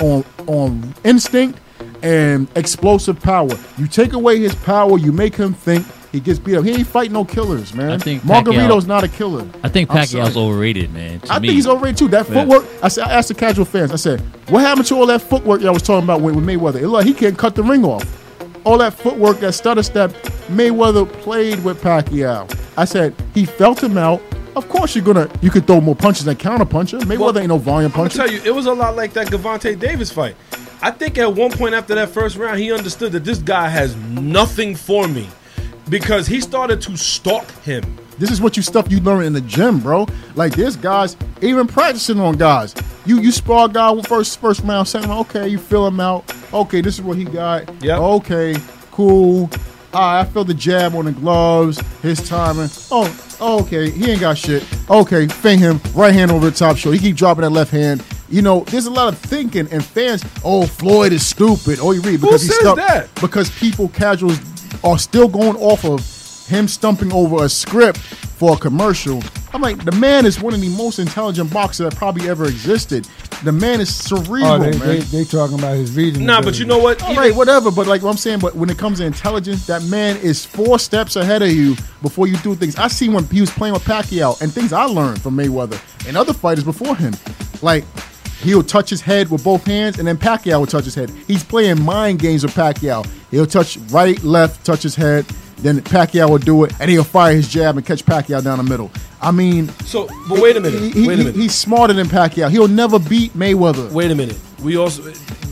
on instinct and explosive power. You take away his power, you make him think. He gets beat up. He ain't fighting no killers, man. I think Margarito's not a killer. I think I'm Pacquiao's sorry. overrated, man. I think he's overrated too. That footwork. I asked the casual fans. I said, "What happened to all that footwork y'all was talking about with Mayweather? Look, he can't cut the ring off. All that footwork, that stutter step, Mayweather played with Pacquiao." I said he felt him out. Of course, you could throw more punches than counter puncher. Mayweather ain't no volume I'm puncher. gonna tell you, it was a lot like that Gervonta Davis fight. I think at one point after that first round, he understood that this guy has nothing for me because he started to stalk him. This is stuff you learn in the gym, bro. Like there's guys even practicing on guys. You spar a guy first round, second round. Okay, you fill him out. Okay, this is what he got. Yep. Okay, cool. I feel the jab on the gloves, his timing. Oh, okay, he ain't got shit. Okay, feint him, right hand over the top shoulder. He keep dropping that left hand. You know, there's a lot of thinking and fans. Oh, Floyd is stupid. Oh, you read because Who he's says stuck. that? Because people, casuals, are still going off of him stumping over a script for a commercial. I'm like, the man is one of the most intelligent boxers that probably ever existed. The man is cerebral, man. They talking about his reading. Nah, but you know what? All right, whatever. But like what I'm saying, but when it comes to intelligence, that man is 4 steps ahead of you before you do things. I seen when he was playing with Pacquiao and things I learned from Mayweather and other fighters before him. Like, he'll touch his head with both hands, and then Pacquiao will touch his head. He's playing mind games with Pacquiao. He'll touch right, left, touch his head. Then Pacquiao will do it, and he'll fire his jab and catch Pacquiao down the middle. I mean, but wait a minute. Wait a minute. He's smarter than Pacquiao. He'll never beat Mayweather. Wait a minute. We also,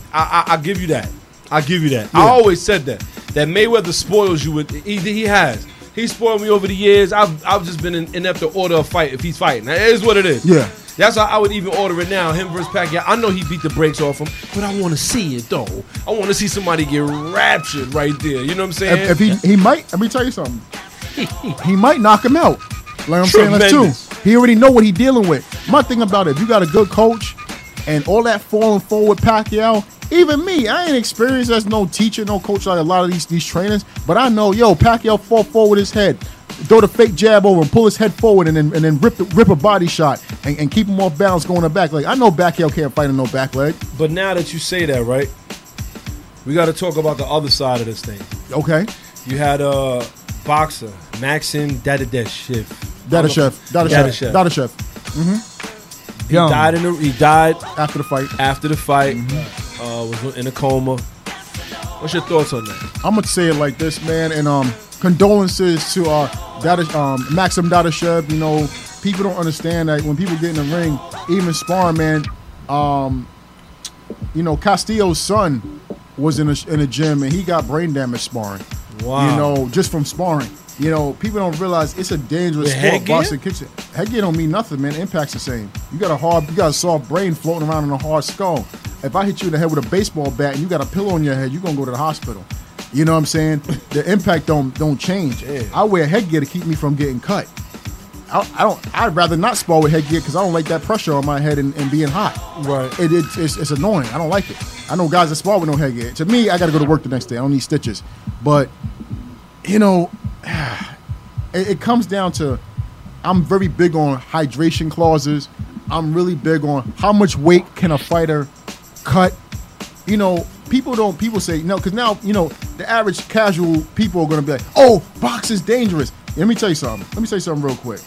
I give you that. I give you that. Yeah. I always said that Mayweather spoils you with. He has. He spoiled me over the years. I've just been inept to order a fight if he's fighting. That is what it is. Yeah. That's how I would even order it now. Him versus Pacquiao. I know he beat the brakes off him, but I want to see it though. I want to see somebody get raptured right there. You know what I'm saying? If he might, let me tell you something. He might knock him out. Like I'm saying, that's Tremendous. too. He already know what he dealing with. My thing about it, if you got a good coach and all that falling forward Pacquiao, even me, I ain't experienced as no teacher, no coach like a lot of these trainers, but I know, Pacquiao fall forward his head, throw the fake jab over and pull his head forward and then rip a body shot and keep him off balance going to back leg. I know Pacquiao can't fight in no back leg. But now that you say that, right, we got to talk about the other side of this thing. Okay. You had a boxer, Maxim Dadashev. Dadashev. Mm-hmm. He died after the fight. Was in a coma. What's your thoughts on that? I'm gonna say it like this, man, and condolences to Maxim Dadashev. You know, people don't understand that when people get in the ring, even sparring, man. Castillo's son was in a gym and he got brain damage sparring. Wow. You know, just from sparring. You know, people don't realize it's a dangerous sport. Headgear? Boxing kicks it. Headgear don't mean nothing, man. Impact's the same. You got a soft brain floating around in a hard skull. If I hit you in the head with a baseball bat and you got a pillow on your head, you're gonna go to the hospital. You know what I'm saying? The impact don't change. Yeah. I wear headgear to keep me from getting cut. I'd rather not spar with headgear because I don't like that pressure on my head and being hot. Right. It's annoying. I don't like it. I know guys that spar with no headgear. To me, I got to go to work the next day. I don't need stitches. But, you know, it comes down to I'm very big on hydration clauses. I'm really big on how much weight can a fighter cut people say, no, because now, the average casual people are going to be like, oh, boxing's dangerous. Let me tell you something. Real quick.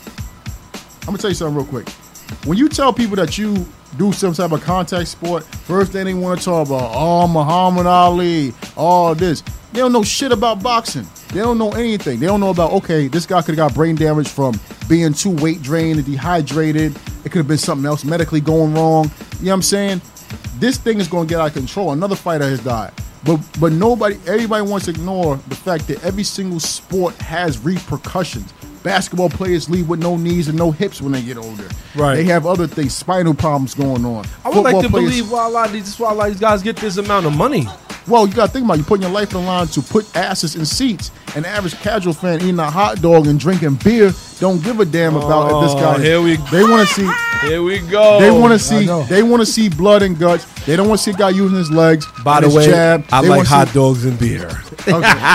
When you tell people that you do some type of contact sport, first thing they want to talk about, Muhammad Ali, all this. They don't know shit about boxing. They don't know anything. They don't know about, okay, this guy could have got brain damage from being too weight drained and dehydrated. It could have been something else medically going wrong. You know what I'm saying? This thing is going to get out of control. Another fighter has died. But everybody wants to ignore the fact that every single sport has repercussions. Basketball players leave with no knees and no hips when they get older. Right. They have other things, spinal problems going on. I would like to believe why a lot of these guys get this amount of money. Well, you got to think about it. You're putting your life on the line to put asses in seats. An average casual fan eating a hot dog and drinking beer don't give a damn about if this guy. They want to see. Here we go. They want to see. They want to see blood and guts. They don't want to see a guy using his legs. By the way, jab. I like hot dogs and beer. Okay,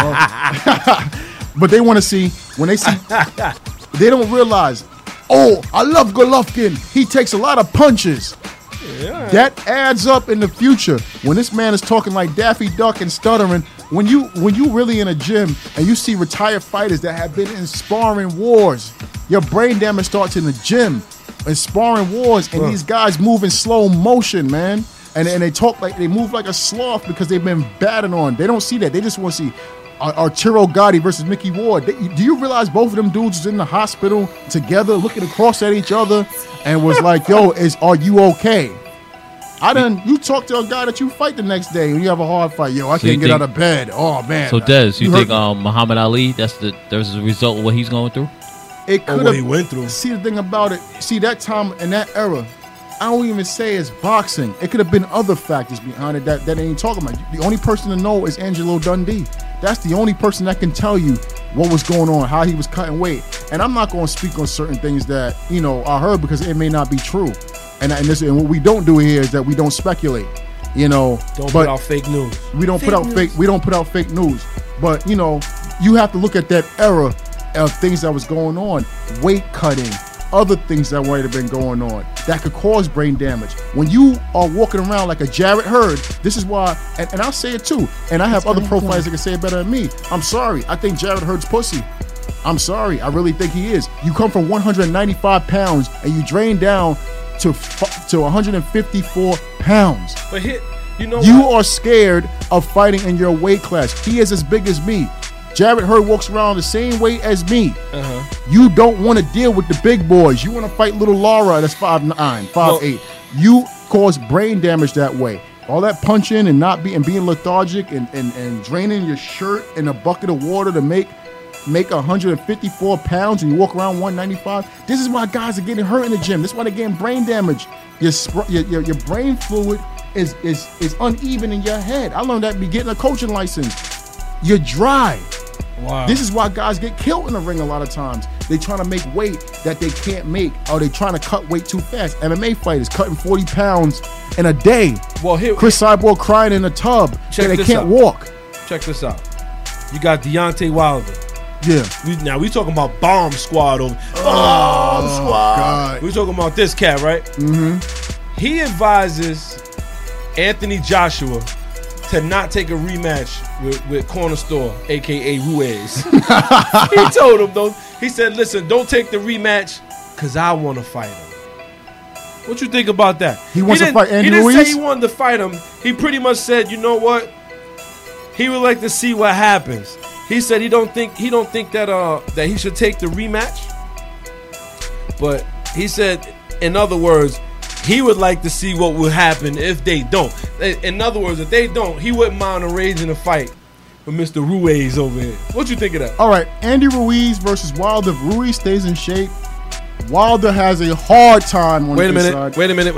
well, but they want to see when they see. They don't realize. Oh, I love Golovkin. He takes a lot of punches. Yeah. That adds up in the future. When this man is talking like Daffy Duck and stuttering, when you really in a gym and you see retired fighters that have been in sparring wars, your brain damage starts in the gym and sparring wars, and these guys move in slow motion, man. And they talk like they move like a sloth because they've been battered on. They don't see that. They just want to see Arturo Gatti versus Mickey Ward. Do you realize both of them dudes was in the hospital together looking across at each other and was like, yo, are you okay? You talk to a guy that you fight the next day and you have a hard fight. Yo, I can't get out of bed. Oh, man. So, Dez, you think Muhammad Ali, there's a result of what he's going through? It could what he went through. See, the thing about it, that time in that era, I don't even say it's boxing. It could have been other factors behind it that ain't talking about. The only person to know is Angelo Dundee. That's the only person that can tell you what was going on, how he was cutting weight. And I'm not going to speak on certain things that, I heard because it may not be true. And what we don't do here is that we don't speculate. Don't put out fake news. We don't put out fake news. But, you have to look at that era of things that was going on. Weight cutting, other things that might have been going on that could cause brain damage. When you are walking around like a Jarrett Hurd, this is why, and I'll say it too, and I have other profiles that can say it better than me. I'm sorry. I think Jarrett Hurd's pussy. I'm sorry. I really think he is. You come from 195 pounds and you drain down to 154 pounds. But you are scared of fighting in your weight class. He is as big as me. Jarrett Hurd walks around the same weight as me. You don't want to deal with the big boys. You want to fight little Laura that's 5'9", 5'8". You cause brain damage that way. All that punching and being lethargic and draining your shirt in a bucket of water to make 154 pounds and you walk around 195. This is why guys are getting hurt in the gym. This is why they're getting brain damage. Your brain fluid is uneven in your head. I learned that by getting a coaching license. You're dry. Wow. This is why guys get killed in the ring a lot of times. They trying to make weight that they can't make, or they trying to cut weight too fast. MMA fighters cutting 40 pounds in a day. Well, Chris Cyborg crying in a tub and they can't walk. Check this out. You got Deontay Wilder. Yeah. We talking about Bomb Squad over. Bomb Squad. God. We talking about this cat, right? Mm-hmm. He advises Anthony Joshua to not take a rematch with Corner Store, a.k.a. Ruiz. He told him, though, he said, listen, don't take the rematch because I want to fight him. What you think about that? He wants to fight Andy Ruiz? He didn't say he wanted to fight him. He pretty much said, you know what? He would like to see what happens. He said he don't think that he should take the rematch. But he said, in other words, he would like to see what would happen if they don't. In other words, if they don't, he wouldn't mind arranging a fight with Mr. Ruiz over here. What you think of that? All right, Andy Ruiz versus Wilder. If Ruiz stays in shape, Wilder has a hard time on the side. Wait a minute.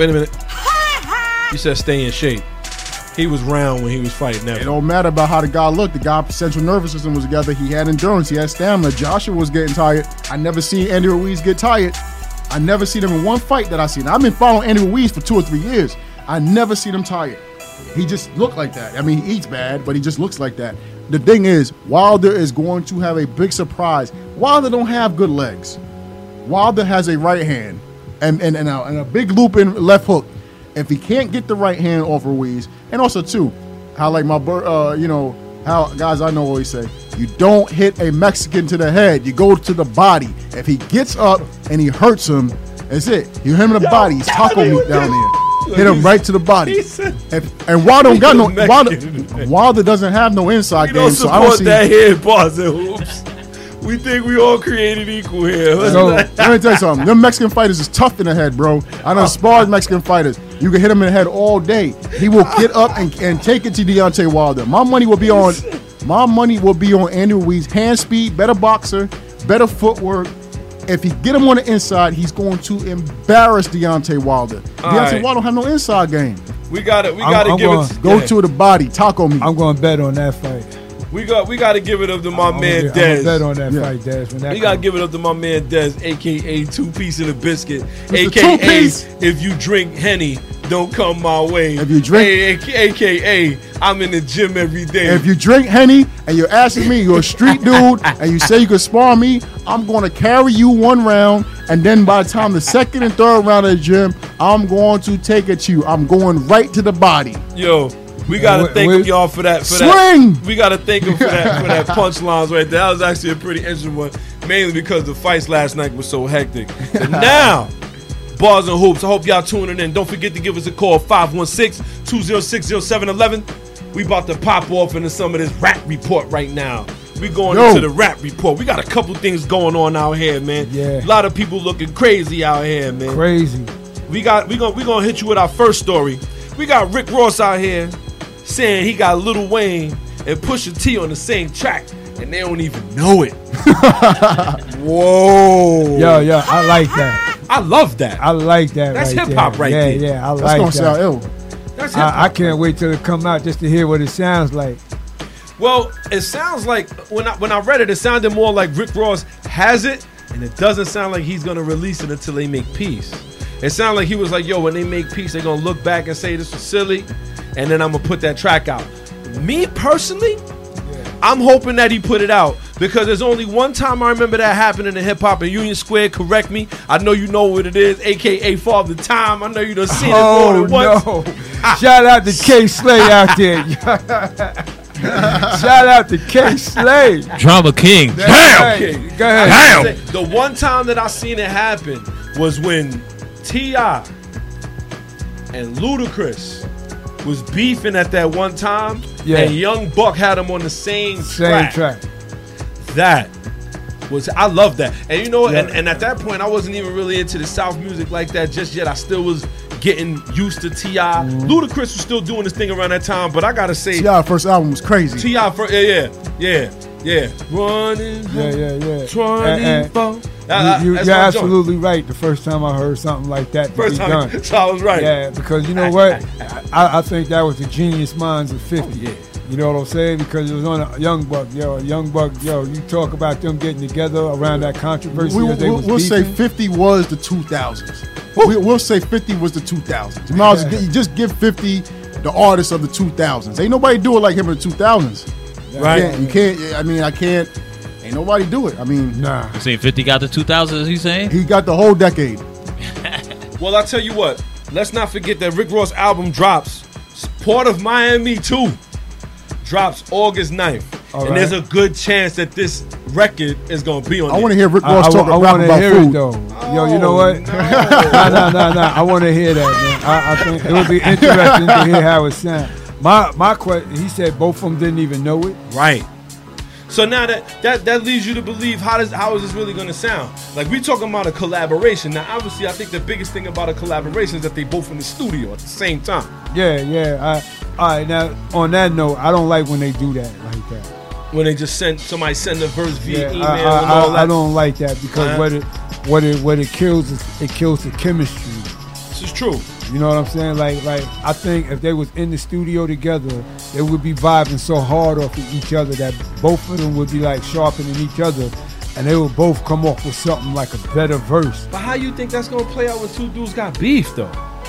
You said stay in shape. He was round when he was fighting. Never. It don't matter about how the guy looked. The guy's central nervous system was together. He had endurance. He had stamina. Joshua was getting tired. I never seen Andy Ruiz get tired. I never seen him in one fight that I seen. I've been following Andy Ruiz for 2 or 3 years. I never seen him tired. He just looked like that. I mean, he eats bad, but he just looks like that. The thing is, Wilder is going to have a big surprise. Wilder don't have good legs. Wilder has a right hand and a big loop in left hook. If he can't get the right hand off Ruiz, and also too, how like how guys I know always say, you don't hit a Mexican to the head, you go to the body. If he gets up and he hurts him, that's it. You hit him in the body, he's taco meat down there. Hit him right to the body. And Wilder don't got no Wilder doesn't have no inside game, so I don't see that head boss and hoops. We think we all created equal here. So, let me tell you something. Them Mexican fighters is tough in the head, bro. I done sparred Mexican fighters. You can hit him in the head all day. He will get up and take it to Deontay Wilder. My money will be on Andy Ruiz. Hand speed, better boxer, better footwork. If he get him on the inside, he's going to embarrass Deontay Wilder. Deontay Wilder don't have no inside game. We gotta give it. Go to the body, taco meat. I'm going to bet on that fight. We got to give it up to my man Dez. I'm bet on that fight, Dez. We got to give it up to my man Dez, a.k.a. Two Piece in a Biscuit, a.k.a. if you drink Henny, don't come my way. If you drink, a.k.a. I'm in the gym every day. If you drink Henny and you're asking me, you're a street dude, and you say you can spar me, I'm going to carry you one round, and then by the time the second and third round of the gym, I'm going to take it to you. I'm going right to the body. Yo. We gotta thank y'all for that. Swing! We gotta thank them for that punchlines right there. That was actually a pretty interesting one, mainly because the fights last night were so hectic. And now, Bars and Hoops. I hope y'all tuning in. Don't forget to give us a call, 516-206-0711. We about to pop off into some of this rap report right now. We going into the rap report. We got a couple things going on out here, man. Yeah. A lot of people looking crazy out here, man. Crazy. We gonna hit you with our first story. We got Rick Ross out here saying he got Lil Wayne and Pusha T on the same track, and they don't even know it. Whoa. Yo, I like that. I love that. I like that. That's right hip hop there. right there. Yeah, I like that. That's gonna sound ill. That's hip hop. I can't wait till it come out just to hear what it sounds like. Well, it sounds like when I read it, it sounded more like Rick Ross has it, and it doesn't sound like he's gonna release it until they make peace. It sounded like he was like, yo, when they make peace, they're gonna look back and say this was silly, and then I'm gonna put that track out. Me personally, I'm hoping that he put it out, because there's only one time I remember that happening in hip hop in Union Square. Correct me. I know you know what it is, aka Father Time. I know you done seen it more than once. No. Shout out to K Slay out there. Shout out to K Slay. Drama King. Damn. Go ahead. The one time that I seen it happen was when T.I. and Ludacris was beefing at that one time, and Young Buck had him on the same track. That was, I love that. And you know, and at that point, I wasn't even really into the South music like that just yet. I still was getting used to T.I. Ludacris was still doing this thing around that time, but I gotta say, T.I. first album was crazy. T.I. first, yeah. Running, trying for. You're absolutely right. The first time I heard something like that, first time, done. so I was right. Yeah, because you know what, I think that was the genius minds of 50. Yeah. You know what I'm saying? Because it was on a Young Buck, you talk about them getting together around that controversy. We'll say 50 was the 2000s. We'll say 50 was the 2000s. You might as well just give 50 the artist of the 2000s. Ain't nobody do it like him in the 2000s. Right? You can't. I mean, I can't. Ain't nobody do it. I mean, nah. You saying 50 got the 2000s? Is he saying? He got the whole decade. Well, I tell you what. Let's not forget that Rick Ross album drops. Port of Miami 2 drops August 9th. And there's a good chance that this record is going to be on I want to hear Rick Ross talk rap about food. It, though. Yo, you know what? No. I want to hear that, man. I think it would be interesting to hear how it sounds. My question, he said both of them didn't even know it. Right. So now that leads you to believe how is this really going to sound? Like, we talking about a collaboration. Now, obviously, I think the biggest thing about a collaboration is that they both in the studio at the same time. Yeah. All right, now, on that note, I don't like when they do that like that. When they just send a verse via email and all that. I don't like that, because what it kills is it kills the chemistry. This is true. You know what I'm saying? Like I think if they was in the studio together, they would be vibing so hard off of each other that both of them would be like sharpening each other, and they would both come off with something like a better verse. But how you think that's gonna play out when two dudes got beef though?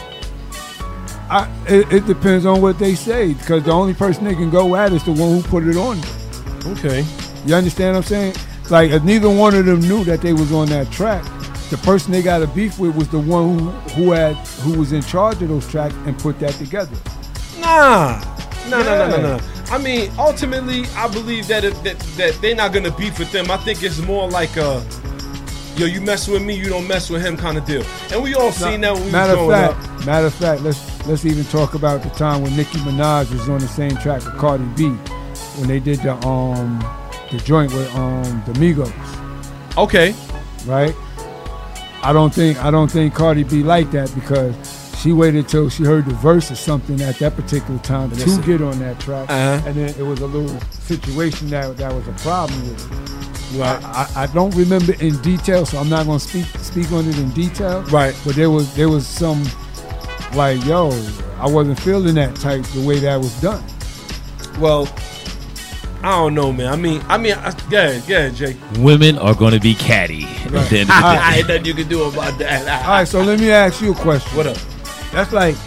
It depends on what they say, because the only person they can go at is the one who put it on. Okay. You understand what I'm saying? Like, if neither one of them knew that they was on that track, the person they got a beef with was the one who was in charge of those tracks and put that together. Nah. I mean, ultimately, I believe that that they're not gonna beef with them. I think it's more like a, yo, you mess with me, you don't mess with him kind of deal. And we all seen that when we was growing up. Matter of fact, let's even talk about the time when Nicki Minaj was on the same track with Cardi B when they did the joint with the Migos. Okay. Right? I don't think Cardi B liked that because she waited till she heard the verse or something at that particular time to get on that track, and then it was a little situation that was a problem with it. Right. I don't remember in detail, so I'm not gonna speak on it in detail. Right. But there was some like, yo, I wasn't feeling that type the way that was done. Well, I don't know, man. I mean, yeah, Jay. Women are going to be catty. Right. Ain't nothing you can do about that. All right, so let me ask you a question. What up? That's like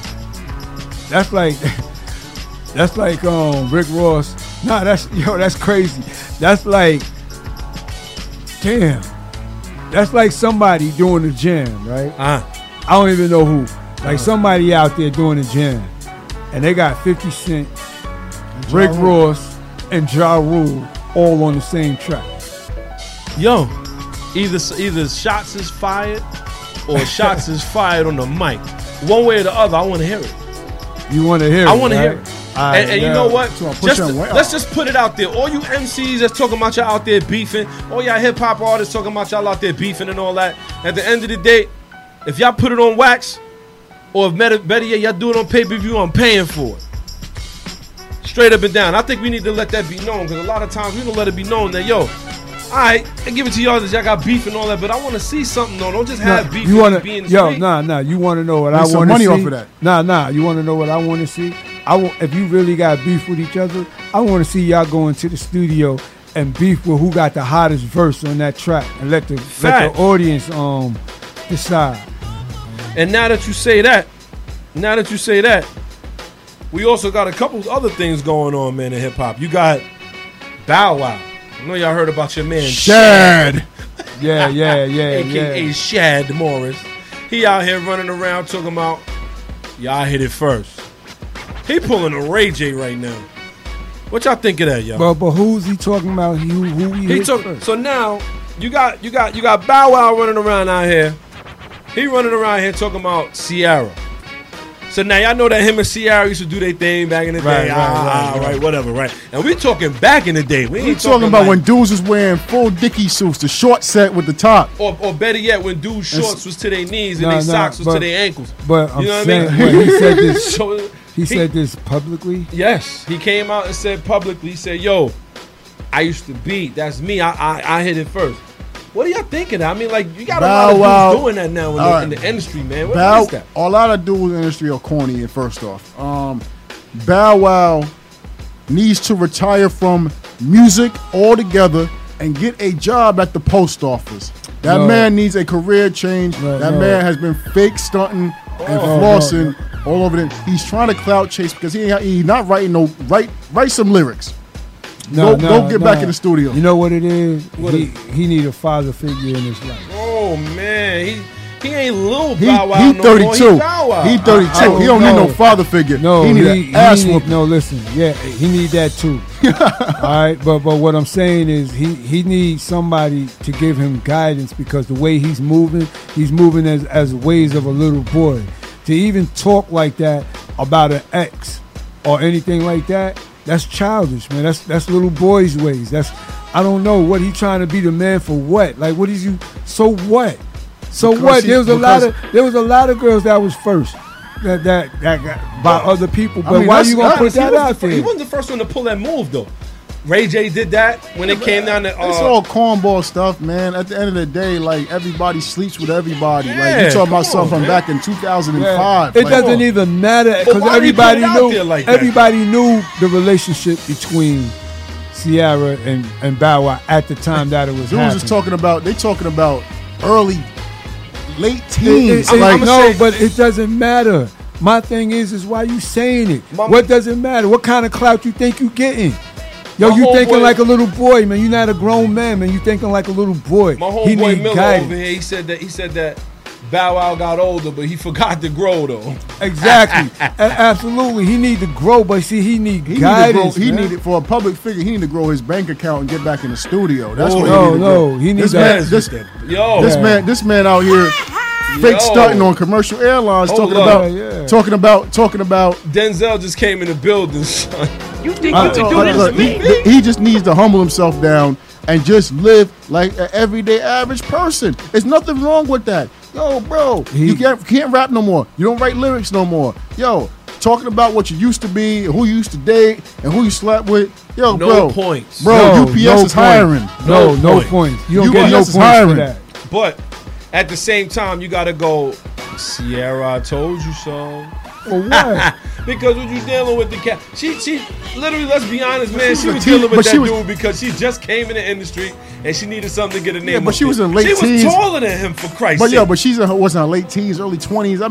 Rick Ross. Nah, that's crazy. That's like, damn. That's like somebody doing the jam, right? I don't even know who. Like somebody out there doing the jam, and they got 50 Cent, Rick Ross, and Ja Rule all on the same track. Yo, either shots is fired or shots is fired on the mic. One way or the other, I want to hear it. You want to hear it? I want to hear it. And you know what? So Let's just put it out there. All you MCs that's talking about y'all out there beefing, all y'all hip hop artists talking about y'all out there beefing and all that. At the end of the day, if y'all put it on wax, or if better yet, y'all do it on pay-per-view, I'm paying for it. Straight up and down. I think we need to let that be known, because a lot of times we don't let it be known that, yo, all right, I give it to y'all that y'all got beef and all that, but I want to see something, though. Don't just have beef and be in the street. You want to know what I want to see? Some money off of that. You want to know what I want to see? If you really got beef with each other, I want to see y'all go into the studio and beef with who got the hottest verse on that track and let the audience decide. And now that you say that, we also got a couple other things going on, man, in hip hop. You got Bow Wow. I know y'all heard about your man Shad. Yeah. AKA Shad Morris. He out here running around talking about, y'all hit it first. He pulling a Ray J right now. What y'all think of that, y'all? But who's he talking about? Who he hit first? So now you got Bow Wow running around out here. He running around here talking about Ciara. So now y'all know that him and Ciara used to do their thing back in the day. Right, whatever, right. And we talking back in the day. We ain't talking about when dudes was wearing full Dickie suits, the short set with the top. Or better yet, when dudes' shorts was to their knees and their socks was to their ankles. But you know what I mean? He said this. He said this publicly? Yes. He came out and said publicly, he said, yo, I used to beat. That's me. I hit it first. What are y'all thinking? I mean, like, you got a lot of dudes doing that now in the industry, man. What is that? A lot of dudes in the industry are corny, first off. Bow Wow needs to retire from music altogether and get a job at the post office. That man needs a career change. That man has been fake stunting and flossing all over them. He's trying to clout chase because he's not writing write some lyrics. Go get back in the studio. You know what it is? He need a father figure in his life. Oh man, he ain't little Bow Wow. He 32. He Bow Wow. He 32. He don't need no father figure. No, he need an ass whooping. No, listen. Yeah, he need that too. All right, but what I'm saying is he needs somebody to give him guidance because the way he's moving as ways of a little boy. To even talk like that about an ex or anything like that. That's childish, man. That's little boys' ways. I don't know what he trying to be the man for. What? Like, what is you? So what? So because what? There was a lot of girls that was first that got by other people. But why you gonna put that out there? He wasn't the first one to pull that move though. Ray J did that when it came down to. It's all cornball stuff, man. At the end of the day, like everybody sleeps with everybody. Yeah, like you talking about something from back in 2005. It doesn't even matter because everybody knew the relationship between Ciara and Bow Wow at the time that it was happening. Just talking about late teens. But it doesn't matter. My thing is why you saying it? What does it matter? What kind of clout you think you getting? Yo, you thinking like a little boy, man. You're not a grown man, man. You thinking like a little boy. My homeboy Miller over here, he said that Bow Wow got older, but he forgot to grow though. Exactly. Absolutely. He need to grow, but see, he need guidance. He needed for a public figure. He need to grow his bank account and get back in the studio. That's what he needs. This man out here fake stunting on commercial airlines, talking about. Denzel just came in the building, son. You think you can do this to me? He just needs to humble himself down and just live like an everyday average person. There's nothing wrong with that. Yo, bro, you can't rap no more. You don't write lyrics no more. Yo, talking about what you used to be, who you used to date, and who you slept with. Yo, no points. Bro, UPS is hiring. No points. You don't get no points for that. But at the same time, you got to go, Sierra, I told you so. For what? Because when you dealing with the cat, she literally, let's be honest, man, she was dealing with that dude because she just came in the industry and she needed something to get a name. Yeah, but she was in late teens. She was taller than him, for Christ's sake. But she was in her late teens, early 20s.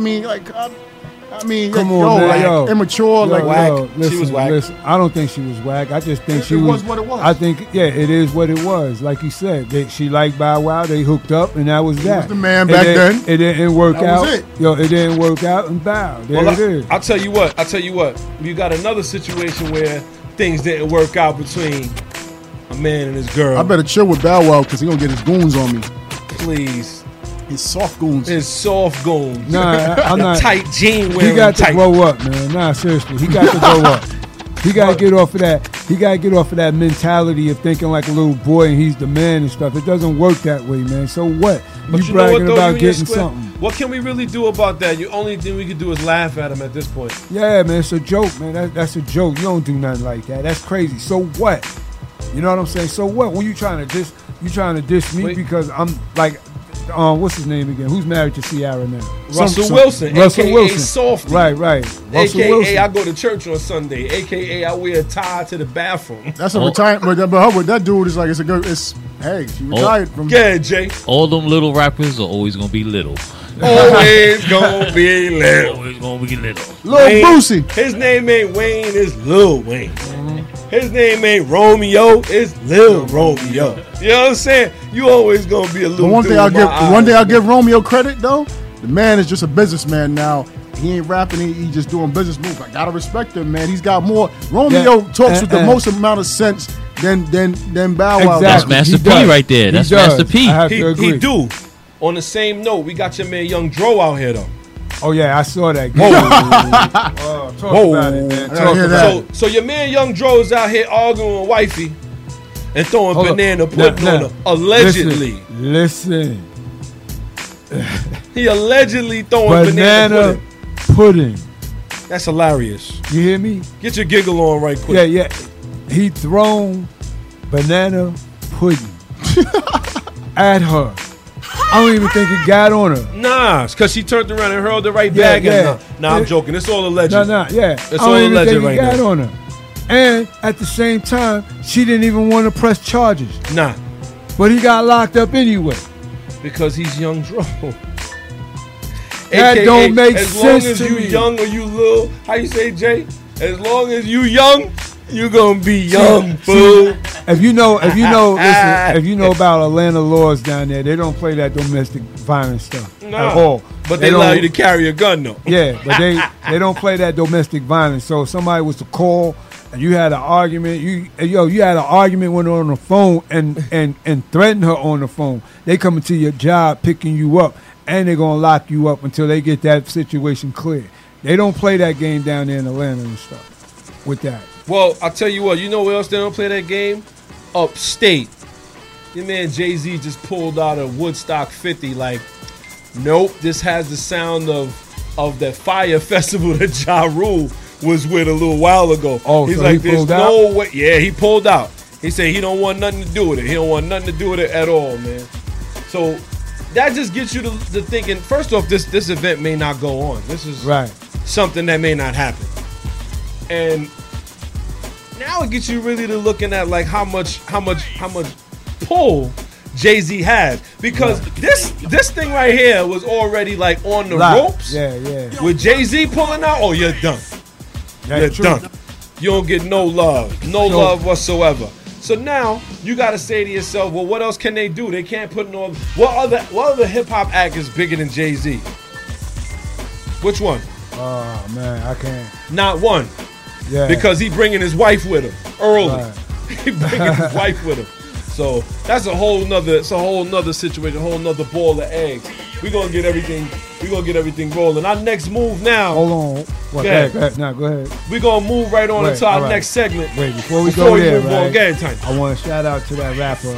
Come on, man, immature, she was whack. Listen, I don't think she was whack. I just think it was what it was. I think, it is what it was. Like you said, she liked Bow Wow. They hooked up, and that was that. He was the man back then. It didn't work out. That was it. Yo, it didn't work out, and Bow. It is. I'll tell you what. You got another situation where things didn't work out between a man and his girl. I better chill with Bow Wow because he gonna get his goons on me. Please. His soft goons. Nah, I'm not. Tight jean wearing. He got to grow up, man. Nah, seriously, he got to grow up. He got to get off of that. He got to get off of that mentality of thinking like a little boy and he's the man and stuff. It doesn't work that way, man. So what? But you bragging about getting something. What can we really do about that? The only thing we can do is laugh at him at this point. Yeah, man. It's a joke, man. That's a joke. You don't do nothing like that. That's crazy. So what? You know what I'm saying? So what? When you trying to diss me because I'm like. What's his name again? Who's married to Ciara now? Russell Wilson, a.k.a. Softy. Right. Russell A.k.a. Wilson. I go to church on Sunday. A.k.a. I wear a tie to the bathroom. That's a retirement. But that dude is like, she retired from. Yeah, Jay. All them little rappers are always going to be little. Always gonna be little. Always gonna be little. Lil Boosie. His name ain't Wayne, it's Lil Wayne. His name ain't Romeo, it's Lil Romeo. You know what I'm saying? You always gonna be a little. But one day I'll give Romeo credit though. The man is just a businessman now. He ain't rapping. He just doing business moves. I gotta respect him, man. He's got more. Romeo talks with the most amount of sense than Bow Wow. Exactly. That's Master P right there. That's Master P. He do. On the same note, we got your man Young Dro out here though. Oh yeah, I saw that. Talk about it, man. Talk about it. So your man Young Dro is out here arguing with wifey and throwing banana pudding on her. Allegedly. Listen. He allegedly throwing banana pudding. That's hilarious. You hear me? Get your giggle on right quick. Yeah. He thrown banana pudding at her. I don't even think it got on her. Nah, it's because she turned around and hurled it right back. Nah, I'm joking. It's all alleged. It's all alleged right now. I don't even think it got on her. And at the same time, she didn't even want to press charges. Nah. But he got locked up anyway. Because he's Young Dro. That don't make sense to me. As long as you young or you little, how you say, Jay? As long as you young, you gonna be young, fool. If you know about Atlanta laws down there, they don't play that domestic violence stuff at all. But they allow you to carry a gun, though. Yeah, but they don't play that domestic violence. So if somebody was to call and you had an argument, you had an argument with her on the phone and threatened her on the phone. They coming to your job, picking you up, and they're gonna lock you up until they get that situation clear. They don't play that game down there in Atlanta and stuff with that. Well, I'll tell you what. You know where else they don't play that game? Upstate. Your man Jay-Z just pulled out a Woodstock 50 like, nope, this has the sound of that fire festival that Ja Rule was with a little while ago. Oh, he's so like, he there's pulled no way. Yeah, he pulled out. He said he don't want nothing to do with it. He don't want nothing to do with it at all, man. So that just gets you to thinking, first off, this event may not go on. This is something that may not happen. And now it gets you really to looking at like how much pull Jay-Z had, because this thing right here was already like on the ropes. Yeah. With Jay-Z pulling out, oh, you're done. You're done. you don't get no love. No love whatsoever. So now you got to say to yourself, well, what else can they do? They can't put no. What other hip hop act is bigger than Jay-Z? Which one? Oh man, I can't. Not one. Yeah. Because he bringing his wife with him early. Right. He bringing his wife with him. So that's a whole nother situation, a whole nother ball of eggs. We're gonna get everything rolling. Our next move now. Hold on. What? Go ahead. Go ahead. We're gonna move right on into our next segment. Wait, before we go there, move on, go ahead, Tiny. I want to shout out to that rapper.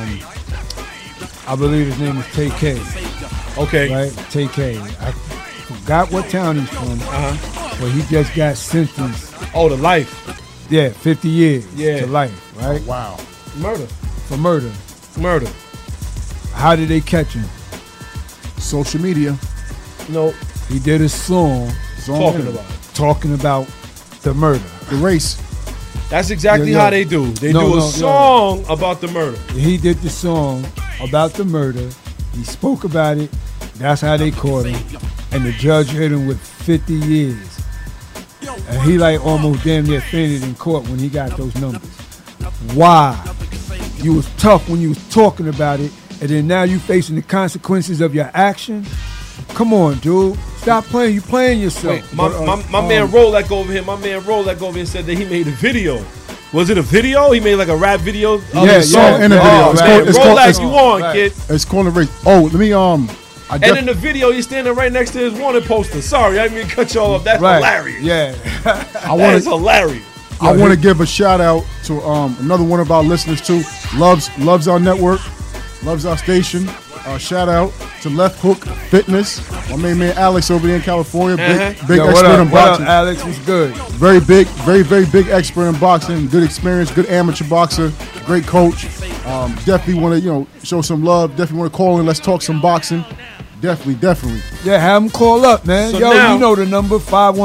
I believe his name is TK. Okay. Right? TK. I forgot what town he's from. But he just got sentenced. Oh, to life. Yeah, 50 years to life, right? Oh, wow. Murder. For murder. Murder. How did they catch him? Social media. No. He did a song talking about the murder. The race. That's exactly how they do. They do a song about the murder. He did the song about the murder. He spoke about it. That's how they caught him. And the judge hit him with 50 years. And he like almost damn near fainted in court when he got those numbers. Why? You was tough when you was talking about it, and then now you facing the consequences of your action? Come on, dude. Stop playing. You playing yourself. Wait, my man Rolek over here. My man Rolek over here said that he made a video. Was it a video? He made like a rap video. In a video. Rolek, you on, kid? It's called a race. Oh, let me and in the video, you're standing right next to his wanted poster. Sorry, I didn't mean to cut you all up. That's hilarious. Yeah. That is hilarious. I want to give a shout out to another one of our listeners too. Loves our network, loves our station. Shout out to Left Hook Fitness. My main man Alex over there in California. Big expert in boxing. What up, Alex? Was good. Very big, very big expert in boxing. Good experience, good amateur boxer, great coach. Definitely want to show some love. Definitely want to call in. Let's talk some boxing. Definitely. Yeah, have them call up, man. So yo, now, you know the number,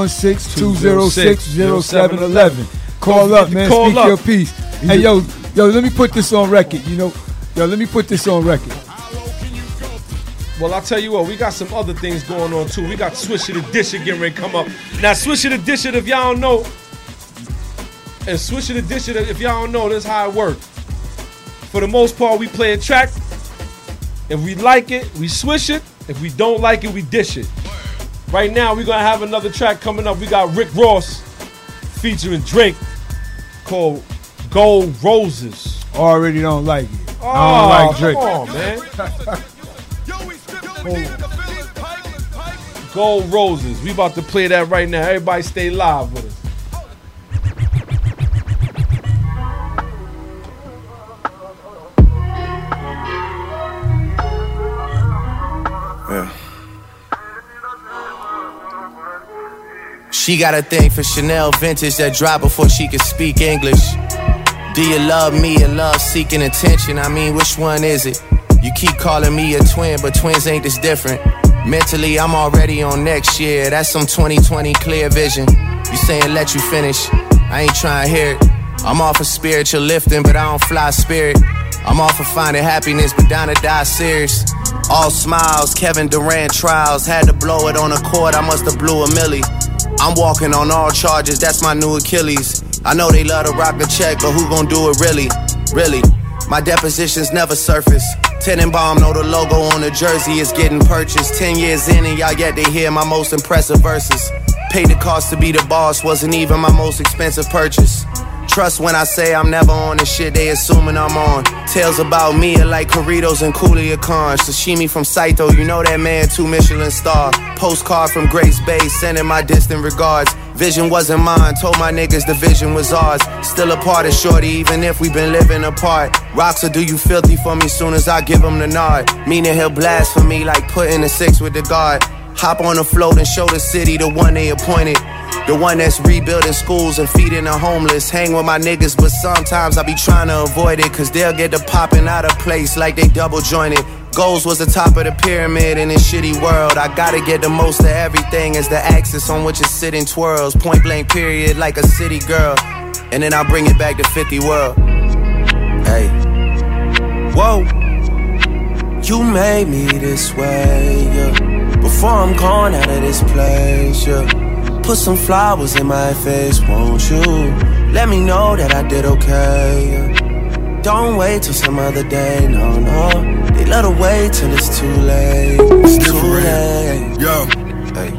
516-206-0711. Call up, man. Call Speak up. your piece. Hey, yo, let me put this on record. Let me put this on record. Well, I'll tell you what, we got some other things going on too. We got Swisher the Disher getting ready to come up. Now, Swisher the Disher, if y'all don't know, and Swisher the Disher, if y'all don't know, this is how it works. For the most part, we play a track. If we like it, we swish it. If we don't like it, we dish it. Right now, we're going to have another track coming up. We got Rick Ross featuring Drake called Gold Roses. Already don't like it. Oh, I don't like Drake. Come on, man. Gold Roses. We about to play that right now. Everybody stay live with us. She got a thing for Chanel vintage that dropped before she could speak English. Do you love me or love seeking attention? I mean, which one is it? You keep calling me a twin, but twins ain't this different. Mentally, I'm already on next year. That's some 2020 clear vision. You saying let you finish, I ain't trying to hear it. I'm all for spiritual lifting, but I don't fly spirit. I'm all for finding happiness, but down to die serious. All smiles, Kevin Durant trials. Had to blow it on a court, I must have blew a milli. I'm walking on all charges, that's my new Achilles. I know they love to rock the check, but who gon' do it really? Really? My depositions never surface. Tenenbaum know the logo on the jersey is getting purchased. 10 years in and y'all yet to hear my most impressive verses. Paid the cost to be the boss, wasn't even my most expensive purchase. Trust when I say I'm never on the shit they assuming I'm on. Tales about me are like Corritos and Culiacan. Sashimi from Saito, you know that man, 2 Michelin star. Postcard from Grace Bay, sending my distant regards. Vision wasn't mine, told my niggas the vision was ours. Still a part of shorty, even if we been living apart. Rocks will do you filthy for me soon as I give him the nod. Meaning he'll blaspheme like putting a 6 with the guard. Hop on the float and show the city the one they appointed. The one that's rebuilding schools and feeding the homeless. Hang with my niggas, but sometimes I be trying to avoid it, cause they'll get to popping out of place like they double jointed. Goals was the top of the pyramid in this shitty world. I gotta get the most of everything as the axis on which it's sitting twirls. Point blank period like a city girl. And then I bring it back to 50 world. Hey. Whoa. You made me this way, yeah. Before I'm gone out of this place, yeah. Put some flowers in my face, won't you? Let me know that I did okay. Don't wait till some other day, no, no. They let her wait till it's too late. It's too late. Yo, hey.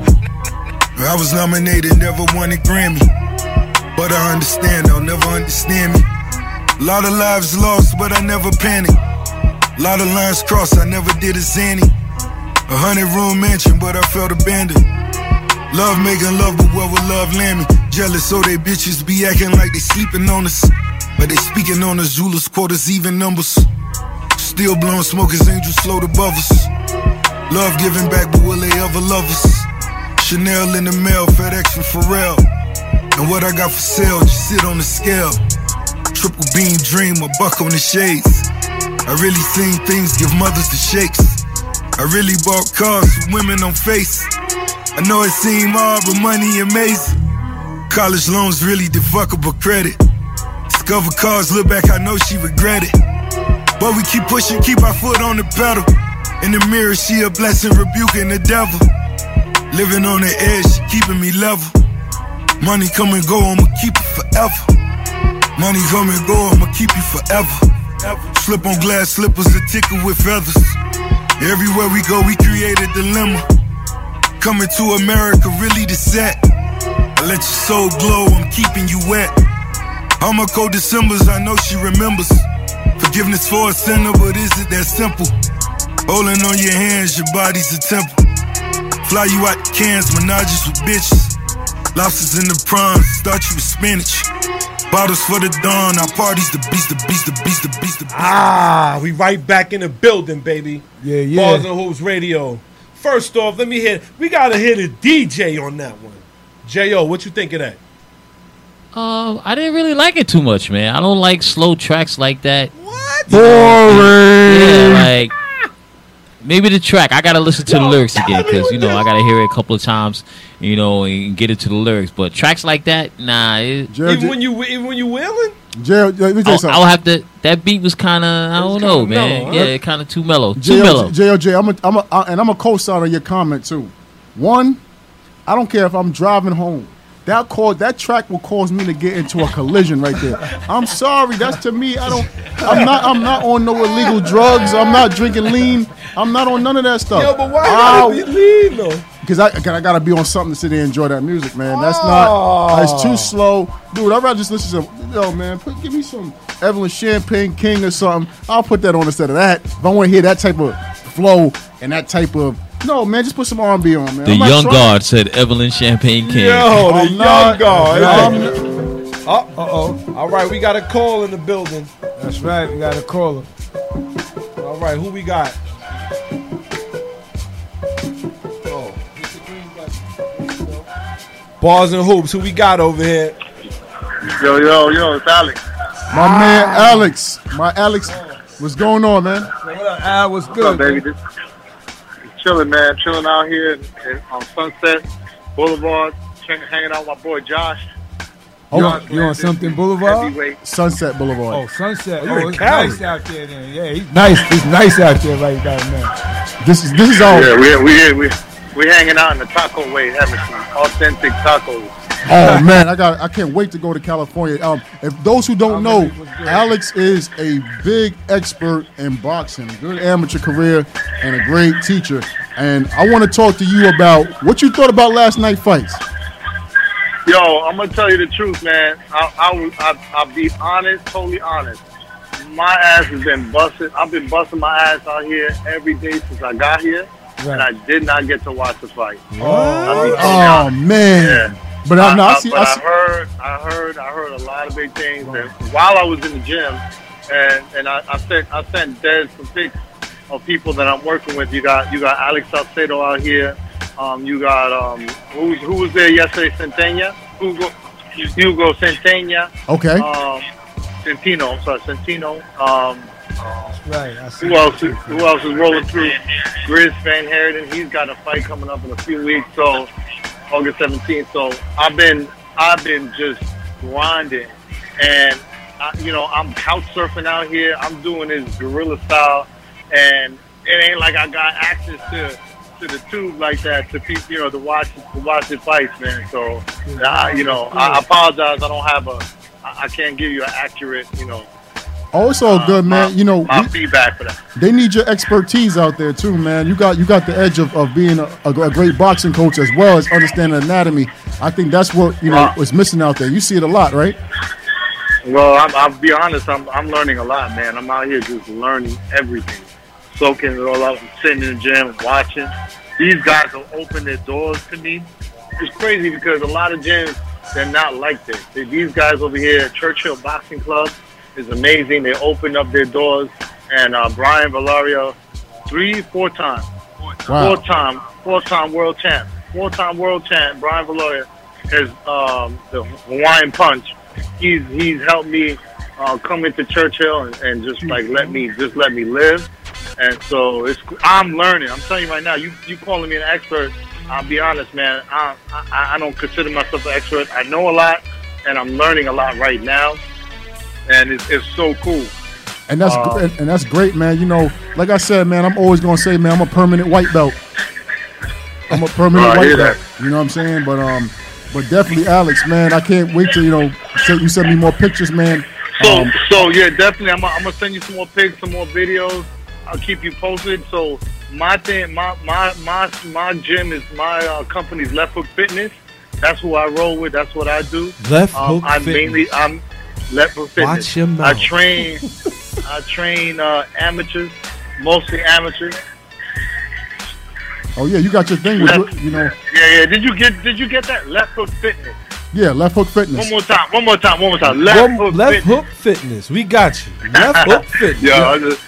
I was nominated, never won a Grammy. But I understand, they'll never understand me. A lot of lives lost, but I never panicked. A lot of lines crossed, I never did a zany. 100-room mansion, but I felt abandoned. Love making love, but where would love land me? Jealous, so they bitches be acting like they sleeping on us. But they speaking on us, Zulus, quarters, even numbers. Still blowing smoke as angels float above us. Love giving back, but will they ever love us? Chanel in the mail, FedEx and Pharrell. And what I got for sale, just sit on the scale. Triple beam dream, a buck on the shades. I really seen things give mothers the shakes. I really bought cars for women on face. I know it seemed hard, but money amazing. College loans really defuckable credit. Discover cars, look back, I know she regret it. But we keep pushing, keep our foot on the pedal. In the mirror, she a blessing, rebuking the devil. Living on the edge, she keeping me level. Money come and go, I'ma keep it forever. Money come and go, I'ma keep you forever. Slip on glass slippers, a tickle with feathers. Everywhere we go, we create a dilemma. Coming to America, really the set. I let your soul glow, I'm keeping you wet. All my cold Decembers, I know she remembers. Forgiveness for a sinner, but is it that simple? Holding on your hands, your body's a temple. Fly you out the cans, menages with bitches. Lobsters in the prawns, start you with spinach. Bottles for the dawn, our parties, the beast, the beast, the beast, the beast, the beast. Ah, we right back in the building, baby. Yeah. Bars and Hoops Radio. First off, let me hit. We gotta hit a DJ on that one. J.O., what you think of that? I didn't really like it too much, man. I don't like slow tracks like that. What? Boring. Yeah, like maybe the track. I gotta listen to the lyrics again because I gotta hear it a couple of times, and get into the lyrics. But tracks like that, nah. Even when you wailing. Let me tell you something. I'll have to. That beat was kind of. I don't know, man. Mellow, huh? Yeah, kind of too mellow. Too mellow. JOJ, I'm a co-signer on your comment too. One, I don't care if I'm driving home. That track will cause me to get into a collision right there. I'm sorry, that's to me. I'm not on no illegal drugs. I'm not drinking lean. I'm not on none of that stuff. Yo, but why gotta be lean though? Because I gotta be on something to sit there and enjoy that music, man. That's not. It's too slow, dude. I'd rather just listen to give me some Evelyn Champagne King or something. I'll put that on instead of that. If I want to hear that type of flow and that type of. No, man, just put some R&B on, man. The young guard said Evelyn Champagne King. Yo, the young guard. Uh-oh. All right, we got a call in the building. That's right, we got a caller. All right, who we got? Bars and Hoops, who we got over here? Yo, it's Alex. My man Alex. What's going on, man? What up, Al? What's good, up, baby? Chilling, man. Chilling out here on Sunset Boulevard, hanging out with my boy Josh. You on something Boulevard? Heavyweight. Sunset Boulevard. Oh, Sunset. You're It's Cali. nice out there then. Yeah, he's nice. It's nice out there right now. This is all. Yeah, we're hanging out in the taco way, having some authentic tacos. Oh man, I can't wait to go to California. If those who don't know, Alex is a big expert in boxing, good amateur career, and a great teacher. And I want to talk to you about what you thought about last night's fights. Yo, I'm gonna tell you the truth, man. I'll be honest, totally honest. My ass has been busted. I've been busting my ass out here every day since I got here, and I did not get to watch the fight. Oh man. Yeah. But I heard a lot of big things. And while I was in the gym, and I sent Des some pics of people that I'm working with. You got Alex Salcedo out here. You got who was there yesterday? Centena. Hugo Centena. Okay. Centino. I'm sorry, Centino. Right. Who else is rolling through? Grizz Van Herden. He's got a fight coming up in a few weeks. So. August 17th. So I've been just grinding, and I'm couch surfing out here. I'm doing this guerrilla style, and it ain't like I got access to to the tube like that to people, to watch the fights, man. So, I apologize. I don't have I can't give you an accurate, Oh, it's all good, man. My feedback for that. They need your expertise out there too, man. You got the edge of being a great boxing coach as well as understanding anatomy. I think that's what was missing out there. You see it a lot, right? Well, I'll be honest. I'm learning a lot, man. I'm out here just learning everything, soaking it all up, sitting in the gym, watching. These guys will open their doors to me. It's crazy because a lot of gyms, they're not like this. These guys over here at Churchill Boxing Club is amazing. They open up their doors, and Brian Valario, 4-time, Wow. four-time world champ, Brian Valario is the Hawaiian Punch. He's helped me come into Churchill and just like let me live. And so I'm learning. I'm telling you right now, you calling me an expert. I'll be honest, man. I don't consider myself an expert. I know a lot, and I'm learning a lot right now. And it's so cool. And that's great, man. Like I said, man, I'm always gonna say, man, I'm a permanent white belt. I'm a permanent white belt. You know what I'm saying? But definitely, Alex, man, I can't wait to you send me more pictures, man. So yeah, definitely, I'm gonna send you some more pics, some more videos. I'll keep you posted. So my thing, my gym is my company's Left Hook Fitness. That's who I roll with. That's what I do. Left Hook Fitness. I'm Left Hook Fitness. Watch your mouth. I train amateurs, mostly amateurs. Oh yeah, you got your thing with Yeah. Did you get that? Left Hook Fitness. Yeah, Left Hook Fitness. One more time. Left Hook Fitness. We got you. Left Hook Fitness. You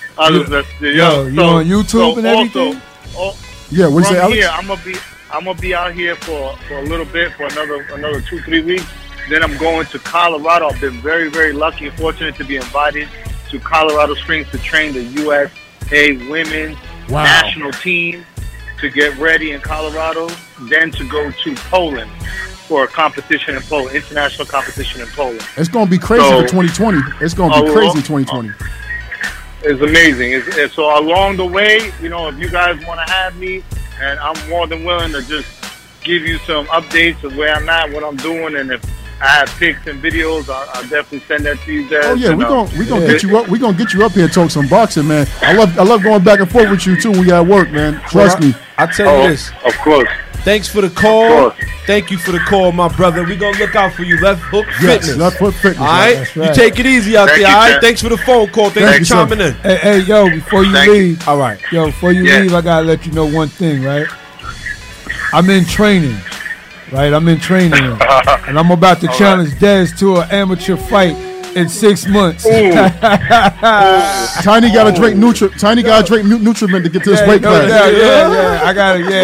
on YouTube and everything? Yeah, what you say, Alex? Here, I'm gonna be out here for a little bit, for another 2-3 weeks. Then I'm going to Colorado. I've been very, very lucky and fortunate to be invited to Colorado Springs to train the USA women's national team to get ready in Colorado. Then to go to Poland for a competition in Poland, international competition in Poland. It's going to be crazy for 2020. It's going to be crazy 2020. It's amazing. So along the way, if you guys want to have me, and I'm more than willing to just give you some updates of where I'm at, what I'm doing, and if I have pics and videos, I'll definitely send that to you guys. Oh yeah, we're gonna get you up. We're gonna get you up here and talk some boxing, man. I love going back and forth with you too when we at work, man. Trust me. I tell you this. Of course. Thanks for the call. Thank you for the call, my brother. We're going to look out for you. Left Hook Fitness. Left Hook Fitness. All right? That's right. You take it easy out there, all right? Thanks for the phone call. Thanks for chiming in. Hey, yo, before you leave. All right. Yo, before you leave, I got to let you know one thing, right? I'm in training. Right? I'm in training. And I'm about to challenge Dez to an amateur fight in 6 months. Tiny got to drink Nutriment to get to this weight class. Yeah. I got it.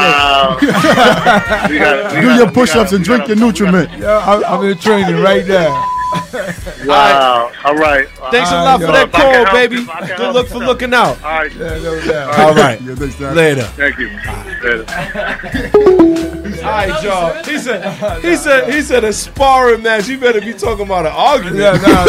Wow. Do your push-ups and drink your Nutriment. I'm in training right now. Wow. All right. Thanks a lot for that call, baby. Good luck for looking out. All right. All right. Later. Thank you. Later. All right, y'all. He said a sparring match. You better be talking about an argument.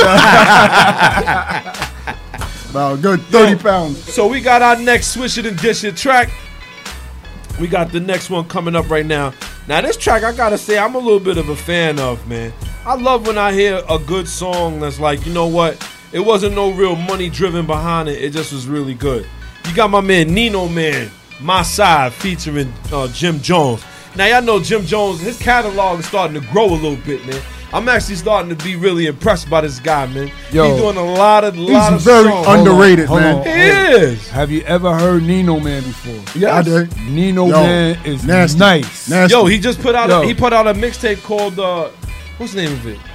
About a good 30 pounds. So we got our next Swish It and Dish It track. We got the next one coming up right now. Now this track, I gotta say, I'm a little bit of a fan of, man. I love when I hear a good song that's like, you know what? It wasn't no real money driven behind it. It just was really good. You got my man Nino Man, My Side, featuring Jim Jones. Now y'all know Jim Jones, his catalog is starting to grow a little bit, man. I'm actually starting to be really impressed by this guy, man. Yo, he's doing a lot of He's very songs. underrated, man. He is. Have you ever heard Nino Man before? Yes. I did. Nino Man is nice. Yo, he just put out a mixtape called what's the name of it?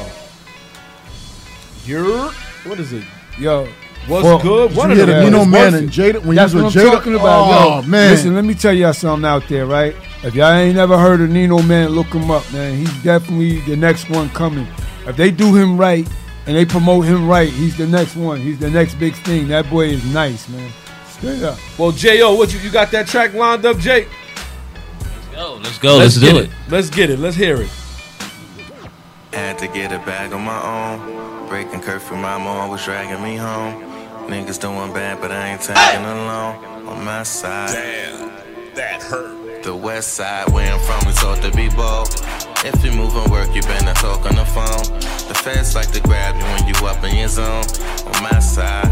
What is it? Yo, what's good? What is it? Nino Man and Jada. When that's you what was I'm with Jada. talking about. Oh man. Listen, let me tell y'all something out there, right? If y'all ain't never heard of Nino Man, look him up, man. He's definitely the next one coming. If they do him right and they promote him right, he's the next one. He's the next big thing. That boy is nice, man. Straight up. Well, J.O., what you got that track lined up, Jake? Let's go. Let's do it. Let's get it. Let's hear it. Had to get a bag on my own. Breaking curfew, my mom was dragging me home. Niggas doing bad, but I ain't tagging along. On my side. Damn. that hurt. The west side, where I'm from, we taught to be bold. If you move and work, you better talk on the phone. The feds like to grab you when you up in your zone. On my side,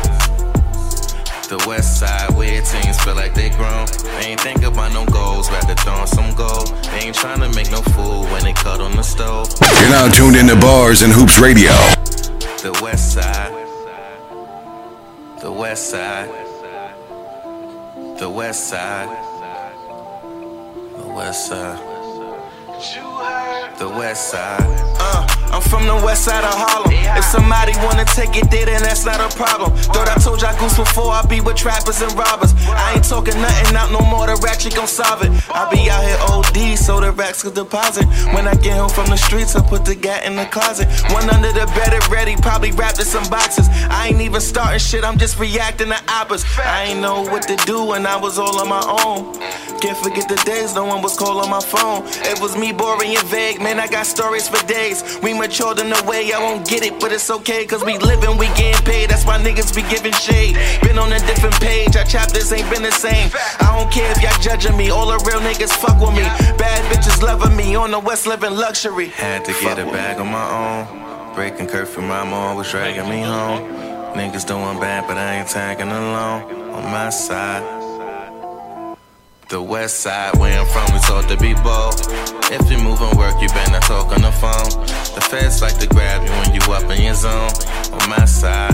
the west side, where teams feel like they grown. They ain't think about no goals, rather throwing some gold. They ain't trying to make no fool when they cut on the stove. You're now tuned into Bars and Hoops Radio. The west side, the west side, the west side, the west side, the west side. I'm from the west side of Harlem. If somebody wanna take it there, then that's not a problem. Thought I told y'all goose before, I be with trappers and robbers. I ain't talking nothing out no more, the ratchet gon' solve it. I be out here OD, so the racks could deposit. When I get home from the streets, I put the gat in the closet. One under the bed and ready, probably wrapped in some boxes. I ain't even starting shit, I'm just reacting to oppas. I ain't know what to do when I was all on my own. Can't forget the days no one was calling my phone. It was me boring and vague, man, I got stories for days. We matured in a way I won't get it, but it's okay, cause we living, we getting paid. That's why niggas be giving shade. Been on a different page, our chapters ain't been the same. I don't care if y'all judging me, all the real niggas fuck with me. Bad bitches loving me, on the west living luxury. Had to get a bag on my own. Breaking curfew, mama always dragging me home. Niggas doing bad, but I ain't tagging along. On my side, the west side, where I'm from, we taught to be bold. If you move and work, you better not talk on the phone. The feds like to grab you when you up in your zone. On my side,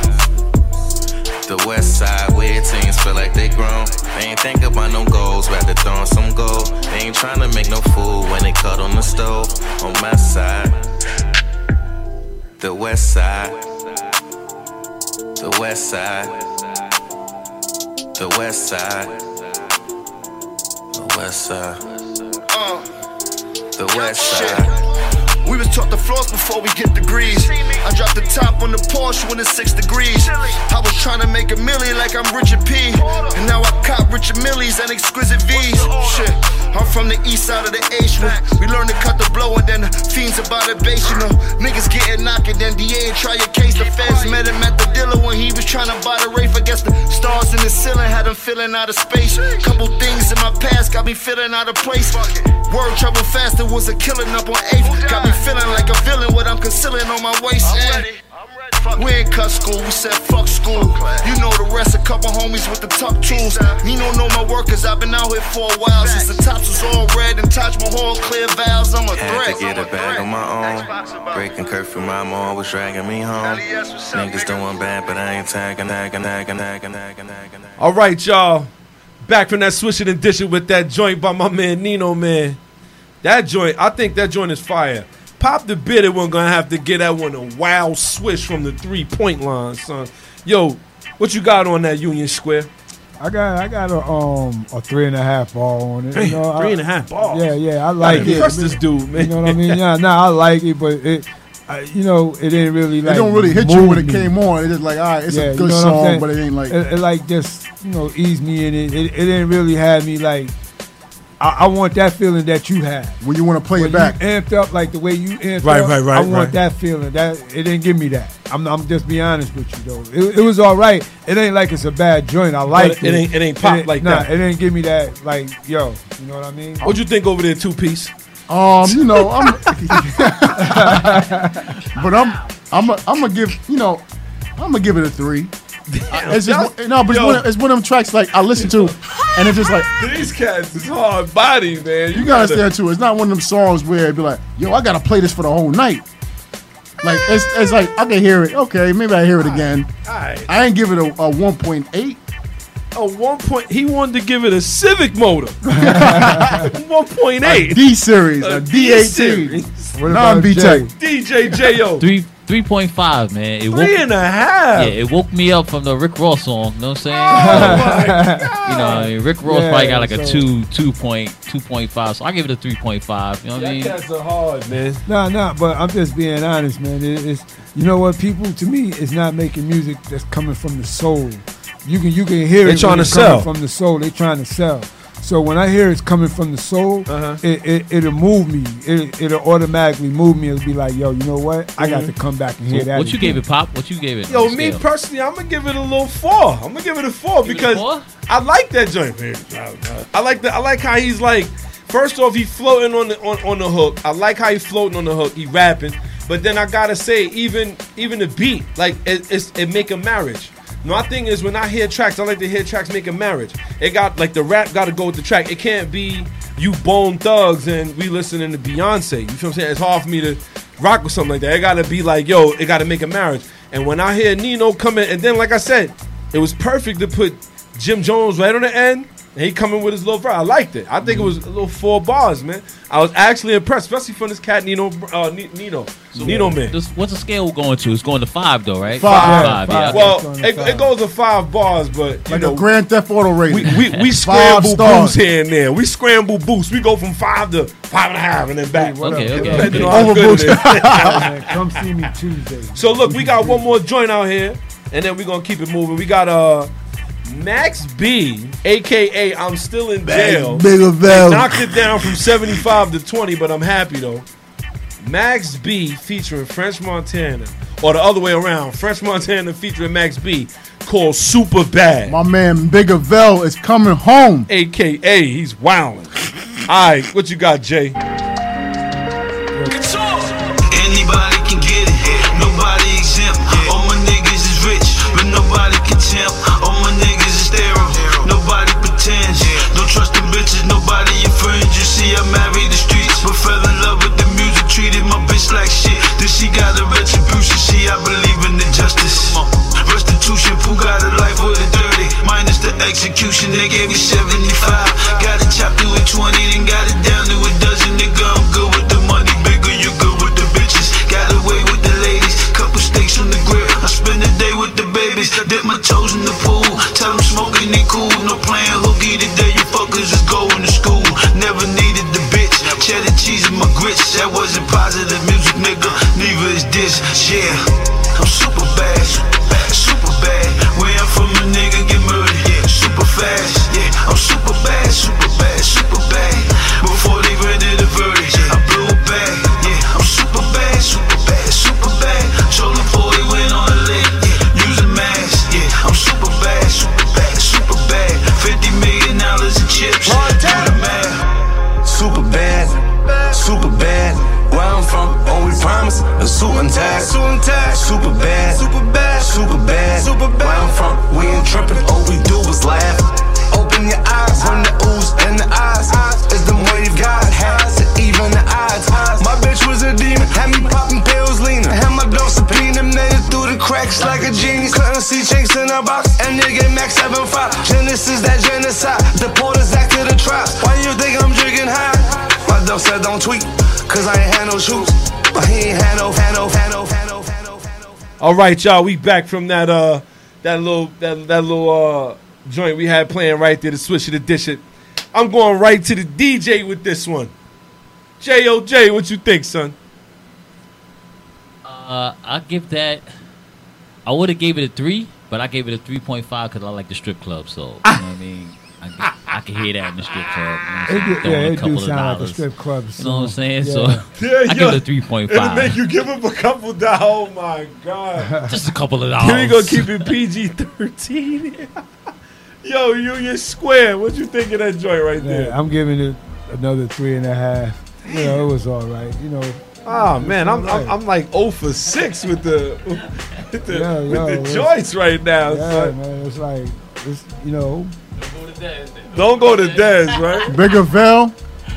the west side, where teams feel like they grown. They ain't think about no goals, rather throwing some gold. They ain't trying to make no fool when they cut on the stove. On my side, the west side, the west side, the west side. West side, the west side. We was taught the floors before we get degrees. I dropped the top on the Porsche when it's 6 degrees. I was trying to make a million like I'm Richard P. And now I cop Richard Millies and exquisite V's. Shit, I'm from the east side of the H. We learned to cut the blow and then the fiends about the base, you know. Niggas getting knocked and then DA try your case. The feds met him at the dealer when he was trying to buy the Wraith. I guess the stars in the ceiling had him feeling out of space. Couple things in my past got me feeling out of place. Word travel faster was a killing up on 8th. Got me feeling like a villain, what I'm concealing on my waist. We ain't cut school, we said fuck school. You know the rest, a couple homies with the tuck tools. Me don't know my work, cause I've been out here for a while. Since the tops was all red and Taj Mahal clear valves, I'm a threat. Had to get a bag on my own. Breaking curfew, mama always dragging me home. Niggas doing bad, but I ain't tagging. All right, y'all. Back from that swishing and dishing with that joint by my man Nino, man. That joint, I think that joint is fire. Pop the Bitter one gonna have to get that one a wild swish from the 3-point line, son. Yo, what you got on that Union Square? I got a 3.5 ball on it. You know, 3.5 balls. Yeah, I like it. Trust this dude, man. You know what I mean? I like it, but it didn't really like. It don't really hit you when it came on. It's just like, all right, it's a good song, but it ain't like. It like just ease me in it. It didn't really have me like. I want that feeling that you had when you want to play it back. You amped up like the way you amped up. Right. I want that feeling. That it didn't give me that. I'm just be honest with you though. It was all right. It ain't like it's a bad joint. I like it. It ain't pop like that. It didn't give me that. Like yo, you know what I mean? What'd you think over there, 2-piece? I'm gonna give it a 3. It's just it's one of them tracks like I listen to, and it's just like these cats is hard body, man. You gotta understand too. It's not one of them songs where it'd be like, yo, I gotta play this for the whole night. Like it's like I can hear it. Okay, maybe I hear it again. Right. I ain't give it a 1.8. A 1 point. He wanted to give it a Civic motor. 1.8. A D series, a D18, non-B-Tech. DJ J.O. 3.5, man. 3.5. Yeah, it woke me up from the Rick Ross song. You know what I'm saying? Oh my God. Rick Ross probably got like a 2.5. So I give it a 3.5. You know what I mean? That's a hard, man. Nah, but I'm just being honest, man. It's you know what, people to me is not making music that's coming from the soul. You can hear They're it trying to coming sell from the soul. They're trying to sell. So when I hear it's coming from the soul, it'll move me. It'll automatically move me. It'll be like, yo, you know what? I got to come back and hear that. What you gave it, Pop? What you gave it? Yo, me personally, I'm gonna give it a little 4. I'm gonna give it a 4 because I like that joint, man. I like how he's like. First off, he floating on the hook. I like how he floating on the hook. He rapping, but then I gotta say, even the beat, like it make a marriage. My thing is when I hear tracks, I like to hear tracks make a marriage. It got like the rap got to go with the track. It can't be you Bone Thugs and we listening to Beyonce. You feel what I'm saying? It's hard for me to rock with something like that. It got to be like, yo, it got to make a marriage. And when I hear Nino come in, and then like I said, it was perfect to put Jim Jones right on the end. And he coming with his little verse. I liked it. I think it was a little 4 bars, man. I was actually impressed, especially from this cat Nino Man. What's the scale going to? It's going to 5 though, right? 5. Yeah. Well, it goes to 5 bars, but like a Grand Theft Auto rating. We scramble boosts here and there. We scramble boosts. We go from 5 to 5.5 and then back. Okay. Come see me Tuesday. So look, we got one more joint out here, and then we're gonna keep it moving. We got Max B, a.k.a. I'm Still in Jail. Knocked it down from 75 to 20, but I'm happy, though. Max B featuring French Montana. Or the other way around. French Montana featuring Max B called Super Bad. My man Bigger Vel is coming home. A.k.a. he's wildin'. All right, what you got, Jay? Anybody can get it. Nobody exempt. All my niggas is rich, but nobody can tempt. All my niggas is sterile. Nobody pretends. Don't trust them bitches. Nobody your friends. You see, I married the streets, but fell in love with the music. Treated my bitch like shit. Then she got a retribution. See, I believe in the justice. Restitution. Pooh got a life with a 30. Minus the execution. They gave me 75. Got it chopped through a 20. Then got it down to a dozen. Nigga, I'm good with the money. Bigger, you good with the bitches. Got away with the ladies. Couple steaks on the grill. I spend the day with the babies. Dip my toes in the pool. Tell them smoking it cool. No playing hooky today. You fuckers is going to school. Never needed the bitch. Cheddar cheese in my grits. That wasn't positive music, nigga. Neither is this. Yeah, I'm super bad. Super bad. Where I'm from, a nigga get murdered. Yeah, super fast. Yeah, I'm super bad. Super bad. Super bad. Before they rendered the verdict, I blew it back. Yeah, I'm super bad. Super bad. Super bad. Told him before he went on a lick. Yeah, using mask. Yeah, I'm super bad. Super bad. Super bad. $50 million in chips. Do the math. Super bad. Super bad. Where I'm from, all we promise a suit and tie. Super bad. Super bad. Super bad. Super bad. Where I'm from, we ain't tripping. All we do is laugh. Open your eyes when the ooze and the eyes is the money God has, even the odds. My bitch was a demon, had me popping pills leaning. Had my dog subpoena, made it through the cracks like a genie. Couldn't see chinks in a box, and nigga Max 75. Genesis, that genocide. The porters act to the traps. Why you think I'm drinking high? My dog said don't tweet, cause I ain't had no shoes. But he ain't had no. All right, y'all, we back from that little joint we had playing right there, to switch it, to dish it. I'm going right to the DJ with this one. J.O.J., what you think, son? I give that. I would have gave it a 3, but I gave it a 3.5 because I like the strip club. So you know what I mean, I can hear that in the strip club. You know, it do sound like a strip club. You know what I'm saying? Yeah. So I give it a 3.5. It'll make you give him a couple dollars. Oh my God! Just a couple of dollars. Here we go, keep it PG-13. Yo, Union Square, what you think of that joint right there? I'm giving it another 3.5. You know, it was all right. You know. Oh man, I'm like 0 for 6 with the joints right now. Yeah, son. man, it's like you know. Don't go to Dez, right? Bigger Vel,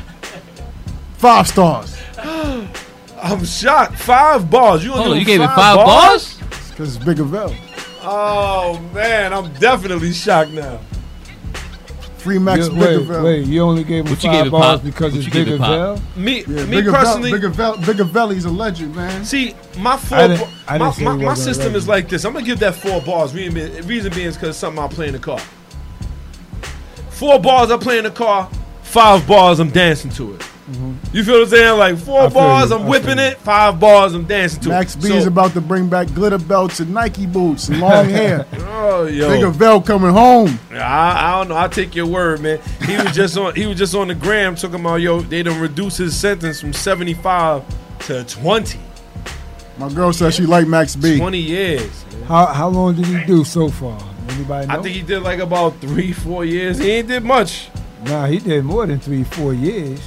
5 stars. I'm shocked. 5 bars. You gave it 5 bars? Because it's Bigger Vel. Oh man, I'm definitely shocked now. Free Max Bigger Vel. Wait, you only gave him 5 bars because it's Bigger Vel? Me personally, Bigger Vel, he's a legend, man. See, my system is like this. I'm gonna give that 4 bars. Reason being is because something I'll play in the car. 4 bars I play in the car. 5 bars I'm dancing to it. You feel what I'm saying? Like 4 bars, I'm whipping it. 5 bars, I'm dancing to Max it. B is about to bring back glitter belts and Nike boots and long hair. Oh, yo. Nigga Vel coming home. I don't know. I'll take your word, man. He was just on the gram talking about, yo, they done reduced his sentence from 75 to 20. My girl said she liked Max B. 20 years. How long did he do so far? Anybody know? I think he did like about 3-4 years. He ain't did much. Nah, he did more than 3-4 years.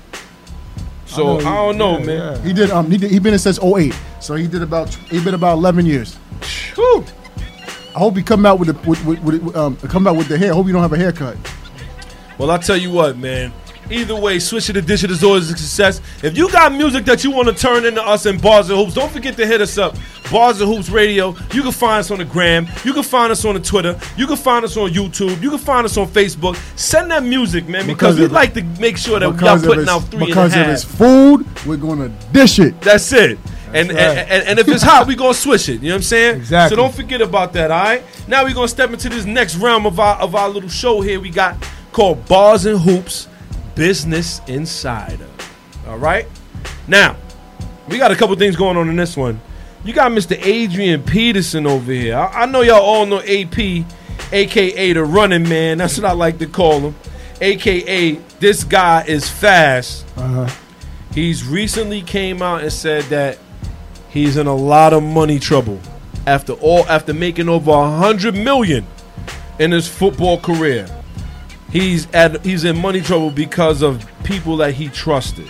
So I don't know, man. He did. He been in since 08. So he been about 11 years. Whew. I hope he come out with the hair. I hope you don't have a haircut. Well, I'll tell you what, man. Either way, Switch It Edition is always a success. If you got music that you want to turn into us in Bars and Hoops, don't forget to hit us up. Bars and Hoops Radio. You can find us on the gram. You can find us on the Twitter. You can find us on YouTube. You can find us on Facebook. Send that music, man, because we'd like to make sure that y'all putting out 3.5. Because if it's food, we're going to dish it. That's it. And if it's hot, we're going to switch it. You know what I'm saying? Exactly. So don't forget about that, all right? Now we're going to step into this next realm of our little show here we got called Bars and Hoops Business Insider. All right? Now, we got a couple things going on in this one. You got Mr. Adrian Peterson over here. I know y'all all know AP, a.k.a. the running man. That's what I like to call him. A.k.a. this guy is fast. He's recently came out and said that he's in a lot of money trouble after making over $100 million in his football career. He's in money trouble because of people that he trusted.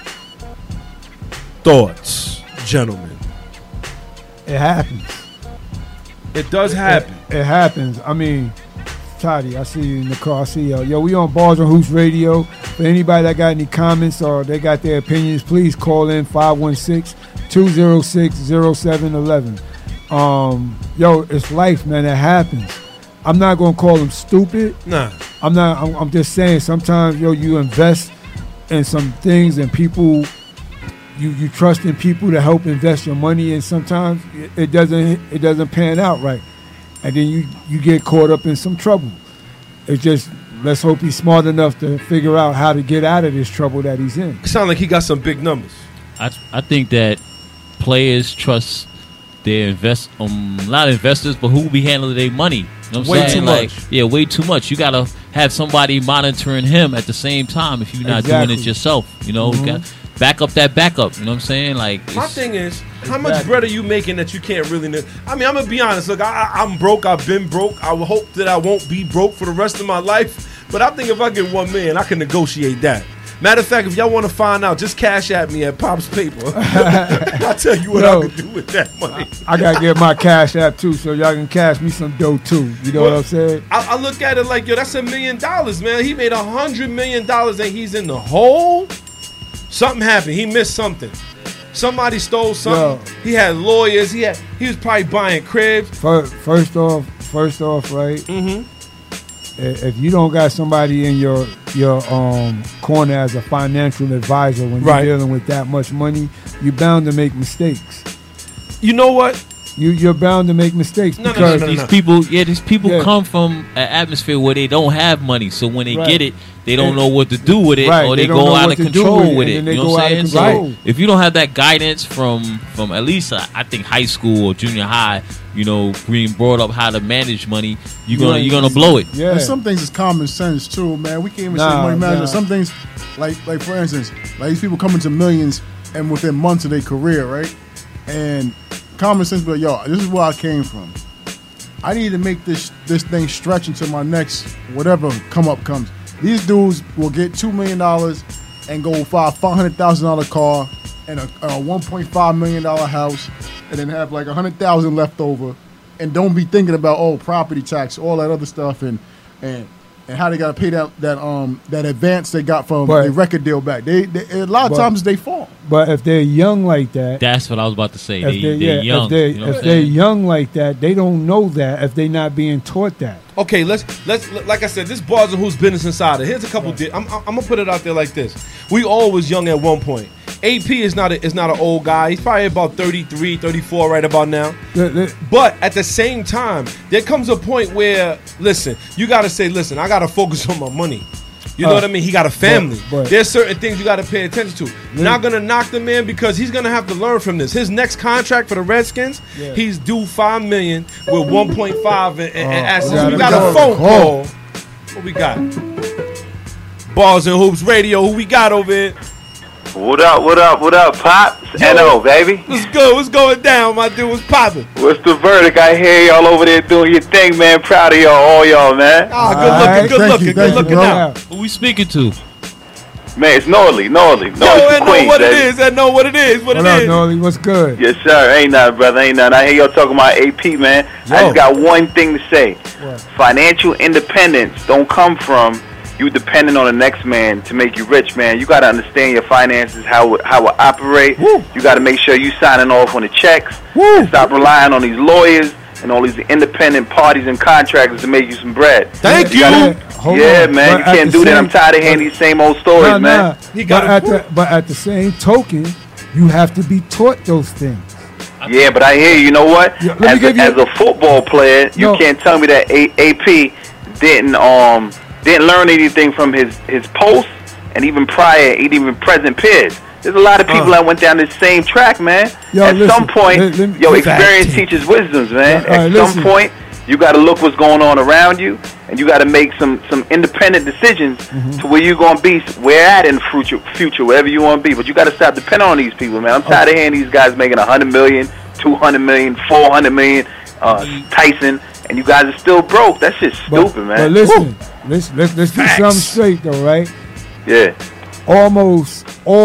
Thoughts, gentlemen? It happens. It does happen. It happens. I mean, Toddy, I see you in the car. I see y'all. Yo, we on Bars and Hoops Radio. For anybody that got any comments or they got their opinions, please call in 516-206-0711. Yo, it's life, man. It happens. I'm not gonna call them stupid. Nah. I'm just saying sometimes, yo, you invest in some things and people, you trust in people to help invest your money, and sometimes it doesn't pan out right, and then you get caught up in some trouble. It's just, let's hope he's smart enough to figure out how to get out of this trouble that he's in. It sounds like he got some big numbers. I think that players trust a lot of investors, but who be handling their money? You know what I'm Way saying? too Like, much. yeah, way too much. You gotta have somebody monitoring him at the same time if you're not doing it yourself. You know, you got back up that backup. You know what I'm saying? Like, My thing is, how much bread are you making that you can't really know? I mean, I'm gonna be honest. Look, I'm broke. I've been broke. I hope that I won't be broke for the rest of my life. But I think if I get $1 million, I can negotiate that. Matter of fact, if y'all want to find out, just cash at me at Pop's Paper. I'll tell you what I can do with that money. I gotta get my cash app too, so y'all can cash me some dough too. You know what I'm saying? I look at it like, yo, that's $1 million, man. He made $100 million and he's in the hole. Something happened. He missed something. Somebody stole something. Yo. He had lawyers. He was probably buying cribs. First off, right? Mm-hmm. If you don't got somebody in your corner as a financial advisor when you're dealing with that much money, you're bound to make mistakes. You know what? You're bound to make mistakes because these people come from an atmosphere where they don't have money, so when they get it, they don't know what to do with it, or they go out of control with it. You know what I'm saying? So if you don't have that guidance from at least I think high school or junior high, you know, being brought up how to manage money, you're gonna blow it. Yeah. And some things is common sense too, man. We can't even say money management. Some things, like for instance, like these people come into millions and within months of their career, right? And common sense, but yo, this is where I came from. I need to make this thing stretch until my next whatever come up comes. These dudes will get $2 million and go for a $500,000 car and a $1.5 million house, and then have like $100,000 left over, and don't be thinking about property tax, all that other stuff, and how they got to pay that advance they got from the record deal back. They a lot of times they fall. But if they're young like that, that's what I was about to say. They're young. If they're young like that, they don't know that if they're not being taught that. Okay, let's like I said, this Bars and Who's Business Insider. Here's a couple. I'm gonna put it out there like this. We all was young at one point. AP is not an old guy. He's probably about 33, 34 right about now. But at the same time, there comes a point where, listen, you got to say, listen, I got to focus on my money. You know what I mean? He got a family. but- There's certain things you got to pay attention to. Not gonna knock the man because he's gonna have to learn from this. His next contract for the Redskins, he's due $5 million with 1.5 and assets. We got a phone call. What we got? Balls and Hoops Radio. Who we got over here? What up, Pops? NO, baby. What's good? What's going down, my dude? What's poppin'? What's the verdict? I hear y'all over there doing your thing, man. Proud of y'all, all y'all, man. Good looking now. Who we speaking to? Man, it's Norley. Norley Yo, I know Queens, what baby. it is. I know what it is. What What it up, is. Norley? What's good? Yes, sir. Ain't nothing, brother. Ain't nothing. I hear y'all talking about AP, man. I just got one thing to say. Financial independence don't come from you depending on the next man to make you rich, man. You got to understand your finances, how it operate. You got to make sure you signing off on the checks. And stop relying on these lawyers and all these independent parties and contractors to make you some bread. Thank you. Yeah, man. You can't do that. I'm tired of hearing these same old stories, man. But at the same token, you have to be taught those things. Yeah, but I hear you. You know what? As a football player, you can't tell me that AP didn't learn anything from his post and even prior, even present peers. There's a lot of people that went down this same track, man. Some point, experience teaches wisdoms, man. At some point, you got to look what's going on around you, and you got to make some independent decisions to where you're going to be, where at in the future, wherever you want to be. But you got to stop depending on these people, man. I'm tired of hearing these guys making $100 million, $200 million, $400 million, Tyson, and you guys are still broke. That's just stupid, man. But listen, let's get something straight though, right? Yeah. Almost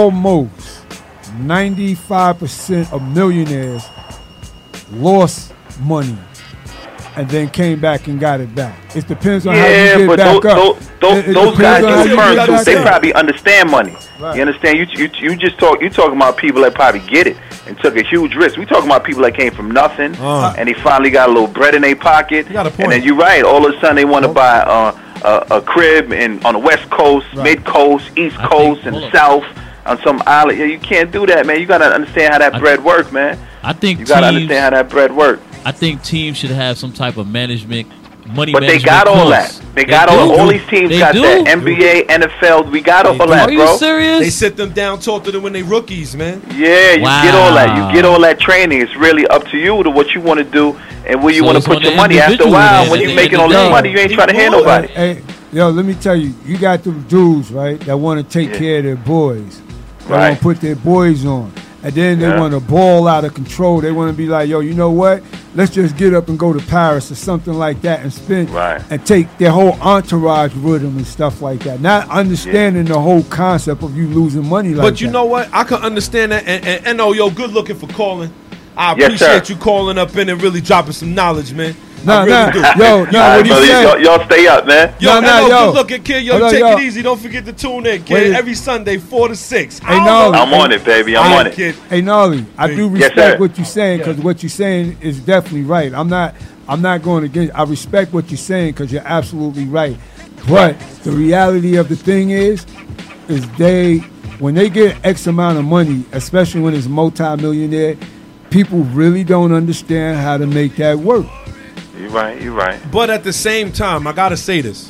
95% of millionaires lost money and then came back and got it back. It depends on how you get back up. Those guys confirmed too. They probably understand money. Right. You understand? You talking about people that probably get it and took a huge risk. We talking about people that came from nothing and they finally got a little bread in their pocket. And then you're right. All of a sudden they want to buy a crib on the West Coast, Mid Coast, East Coast, and the South on some island. You can't do that, man. You got to understand how that bread works, man. I think you got to understand how that bread works. I think teams should have some type of money But management. they got all course. that. They got all these teams They got do? that. NBA, NFL, we got all that, bro. They sit them down, talk to them when they rookies, man. Yeah, you get all that. You get all that training. It's really up to you to what you want to do and where you want to put your money. After a while, when you're making all this money, you ain't trying to hear nobody. Hey, yo, let me tell you, you got them dudes, right, that want to take care of their boys. They want to put their boys on. And then they want to ball out of control. They want to be like, yo, you know what? Let's just get up and go to Paris or something like that and spend and take their whole entourage with them and stuff like that. Not understanding the whole concept of you losing money like that. But you know what? I can understand that. And yo, good looking for calling. I Yes, appreciate you calling up in and really dropping some knowledge, man. Nah, I really do. yo, what you saying? Y'all stay up, man. Yo, yo. good looking, kid. Yo, Hold on, take yo. it easy. Don't forget to tune in, kid. Wait. Every Sunday, 4 to 6. Hey, Gnarly. I'm on it, baby. I'm on it. Kid. Hey, Gnarly, I do Yes, respect sir. what you're saying because what you're saying is definitely right. I'm not going against. I respect what you're saying because you're absolutely right. But the reality of the thing is when they get X amount of money, especially when it's multi-millionaire, people really don't understand how to make that work. You're right. But at the same time, I gotta say this.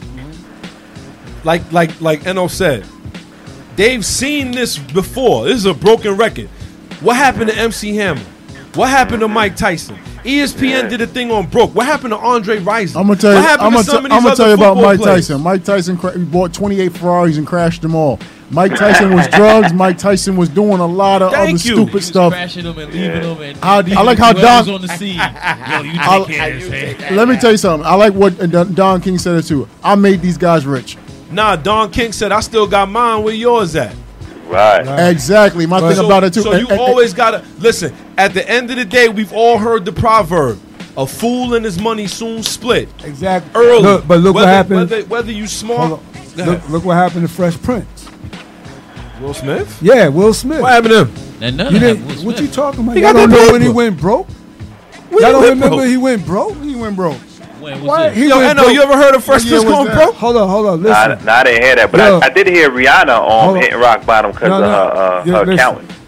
Like Eno said, they've seen this before. This is a broken record. What happened to MC Hammer? What happened to Mike Tyson? ESPN did a thing on Broke. What happened to Andre Rison? I'm gonna tell you. What happened to some of these other tell you about football Mike players? Tyson. Mike Tyson bought 28 Ferraris and crashed them all. Mike Tyson was drugs. Mike Tyson was doing a lot of other stupid stuff. Crashing them and leaving them. And I like how Don. was on the scene. Yo, you take care of this, man. Let me tell you something. I like what Don King said it too. I made these guys rich. Nah, Don King said, I still got mine. Where yours at? Right. Exactly. My thing about it too. So you always gotta listen. At the end of the day, we've all heard the proverb: "A fool and his money soon split." Exactly. Early. Look what happened. Whether you smart. Look what happened to Fresh Prince. Will Smith? Yeah, Will Smith. What happened to him? And none You of that didn't- was what Smith. you talking about? He Y'all got don't that know paper. when he went broke? When Y'all he don't went remember broke? he went broke? He went broke. When was What? it? He Yo, went Eno, broke. you ever heard of Fresh What Prince year was going that? broke? Hold on. Listen. I didn't hear that, but Yo. I did hear Rihanna Hold on. hitting rock bottom because No, of her listen. accountant.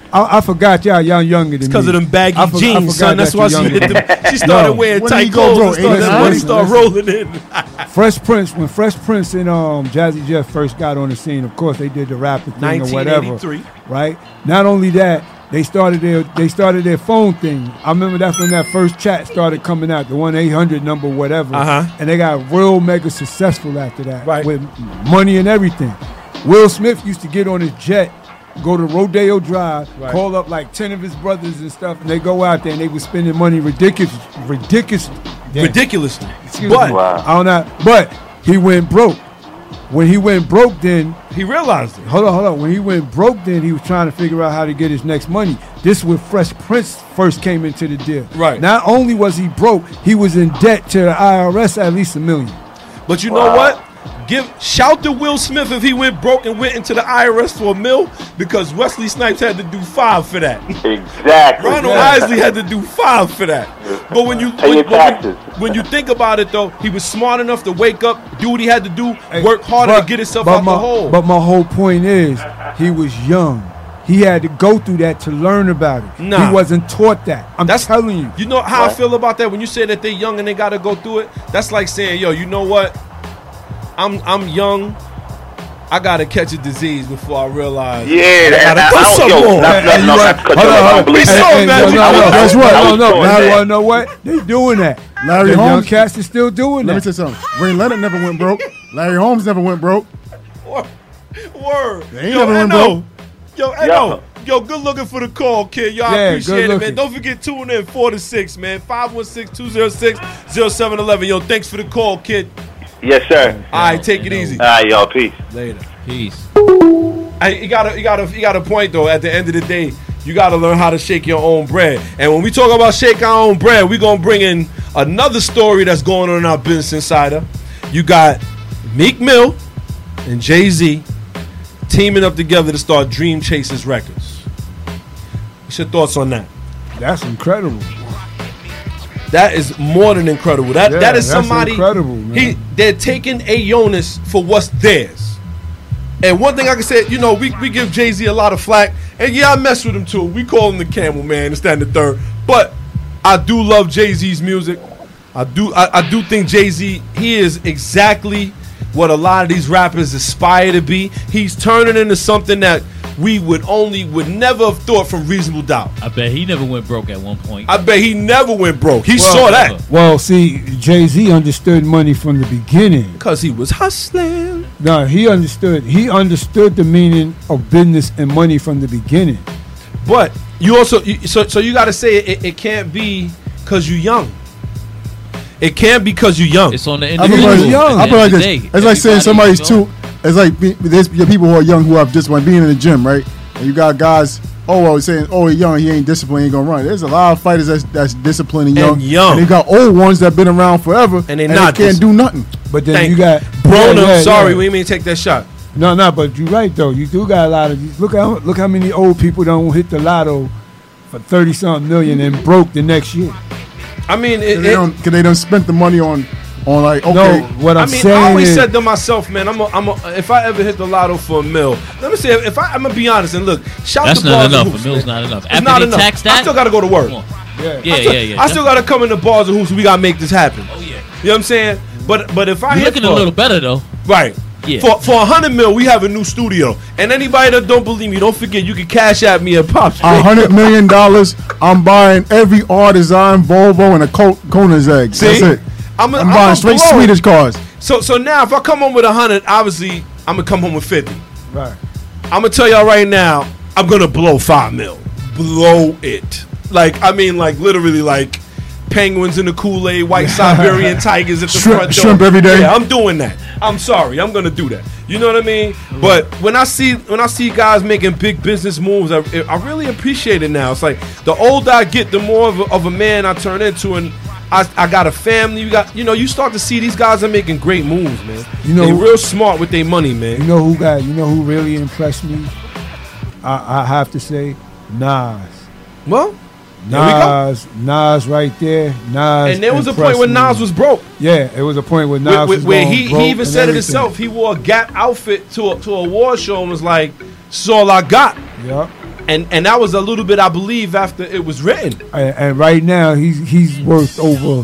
I forgot y'all younger than me. Because of them baggy jeans, son. That's why she hit them. She started wearing when tight he go, clothes. bro? That's when he started rolling in. Fresh Prince, when Fresh Prince and Jazzy Jeff first got on the scene, of course they did the rapping thing or whatever. 1983. Right? Not only that, they started their phone thing. I remember that's when that first chat started coming out, the 1-800 number, whatever. And they got real mega successful after that, with money and everything. Will Smith used to get on his jet, go to Rodeo Drive, call up like 10 of his brothers and stuff, and they go out there and they were spending money ridiculously. Excuse me. I don't know. But he went broke. When he went broke, then he realized it. Hold on. When he went broke, then he was trying to figure out how to get his next money. This was Fresh Prince first came into the deal. Right. Not only was he broke, he was in debt to the IRS at least $1 million. But you know what? Shout to Will Smith if he went broke and went into the IRS for $1 million, because Wesley Snipes had to do 5 for that. Exactly. Ronald Isley had to do 5 for that. But when you think about it, though, he was smart enough to wake up, do what he had to do, work harder to get himself out the hole. But my whole point is, he was young. He had to go through that to learn about it. He wasn't taught that. I'm telling you. You know how I feel about that when you say that they're young and they got to go through it? That's like saying, yo, you know what? I'm young. I gotta catch a disease before I realize. Yeah, Guess what? No, know what? They doing that. Larry Holmes, young cats is still doing that. Let me tell you something. Ray Leonard never went broke. Larry Holmes never went broke. Word. They never went broke. Yo, good looking for the call, kid. Y'all appreciate it, man. Don't forget, tune in 4 to 6, man. 516-206-0711. Yo, thanks for the call, kid. Yes, sir. All right, take it easy. All right, y'all. Peace. Later. Peace. You got a point though. At the end of the day, you got to learn how to shake your own bread. And when we talk about shake our own bread, we're gonna bring in another story that's going on in our Business Insider. You got Meek Mill and Jay-Z teaming up together to start Dream Chasers Records. What's your thoughts on that? That's incredible. That is more than incredible. That is somebody. Incredible, man. They're taking Ayonis for what's theirs. And one thing I can say, you know, we give Jay-Z a lot of flack, and I mess with him too. We call him the Camel Man, this, that, and the third. But I do love Jay-Z's music. I do think Jay-Z, he is exactly what a lot of these rappers aspire to be. He's turning into something that we would never have thought from Reasonable Doubt. I bet he never went broke at one point. I bet he never went broke. He saw that. Well, see, Jay-Z understood money from the beginning. Because he was hustling. No, he understood the meaning of business and money from the beginning. But you also, so you got to say it can't be because you're young. It can't be because you're young. It's on the individual. I feel like this. It's like saying somebody's too. It's like there's people who are young who have discipline, being in the gym, right? And you got guys, saying, he's young, he ain't disciplined, he ain't gonna run. There's a lot of fighters that's disciplined and young. And you got old ones that been around forever and they can't do nothing. But then you got Sorry, we didn't take that shot. No, but you're right though. You do got a lot of these. Look how many old people don't hit the lotto for 30-something million and broke the next year. I mean, because they don't spend the money on like, okay. No, what I'm saying I always said to myself, man, if I ever hit the lotto for $1 million, let me say, I'm gonna be honest and look, shout that's to not Bars enough. and Hoops. $1 million's not enough. It's After not they enough. tax that, I still gotta go to work. Yeah. I still gotta come into Bars and Hoops. We gotta make this happen. Oh yeah. You know what I'm saying? But if I You're looking a little better though. Right. Yeah. For $100 million, we have a new studio. And anybody that don't believe me, don't forget you can cash at me at Pops. $100 million. I'm buying every R Design Volvo and a Koenigsegg. See? That's it. I'm buying straight Swedish cars. So now, if I come home with 100, obviously I'm gonna come home with 50. Right. I'm gonna tell y'all right now, I'm gonna blow $5 million. Blow it. Like literally like penguins in the Kool-Aid, white Siberian tigers at the front door. Shrimp every day. Yeah, I'm doing that. I'm sorry, I'm gonna do that. You know what I mean? Mm-hmm. But when I see guys making big business moves, I really appreciate it now. It's like the older I get, the more of a man I turn into, and I got a family. You start to see these guys are making great moves, man. They're real smart with their money, man. You know who really impressed me? I have to say, Nas. Well, Nas right there. Nas. And there was a point when Nas was broke. Yeah, it was a point where Nas was where broke. He even said it himself. He wore a Gap outfit to a award show and was like, "This is all I got." Yeah. And that was a little bit, I believe, after it was written. And right now he's worth over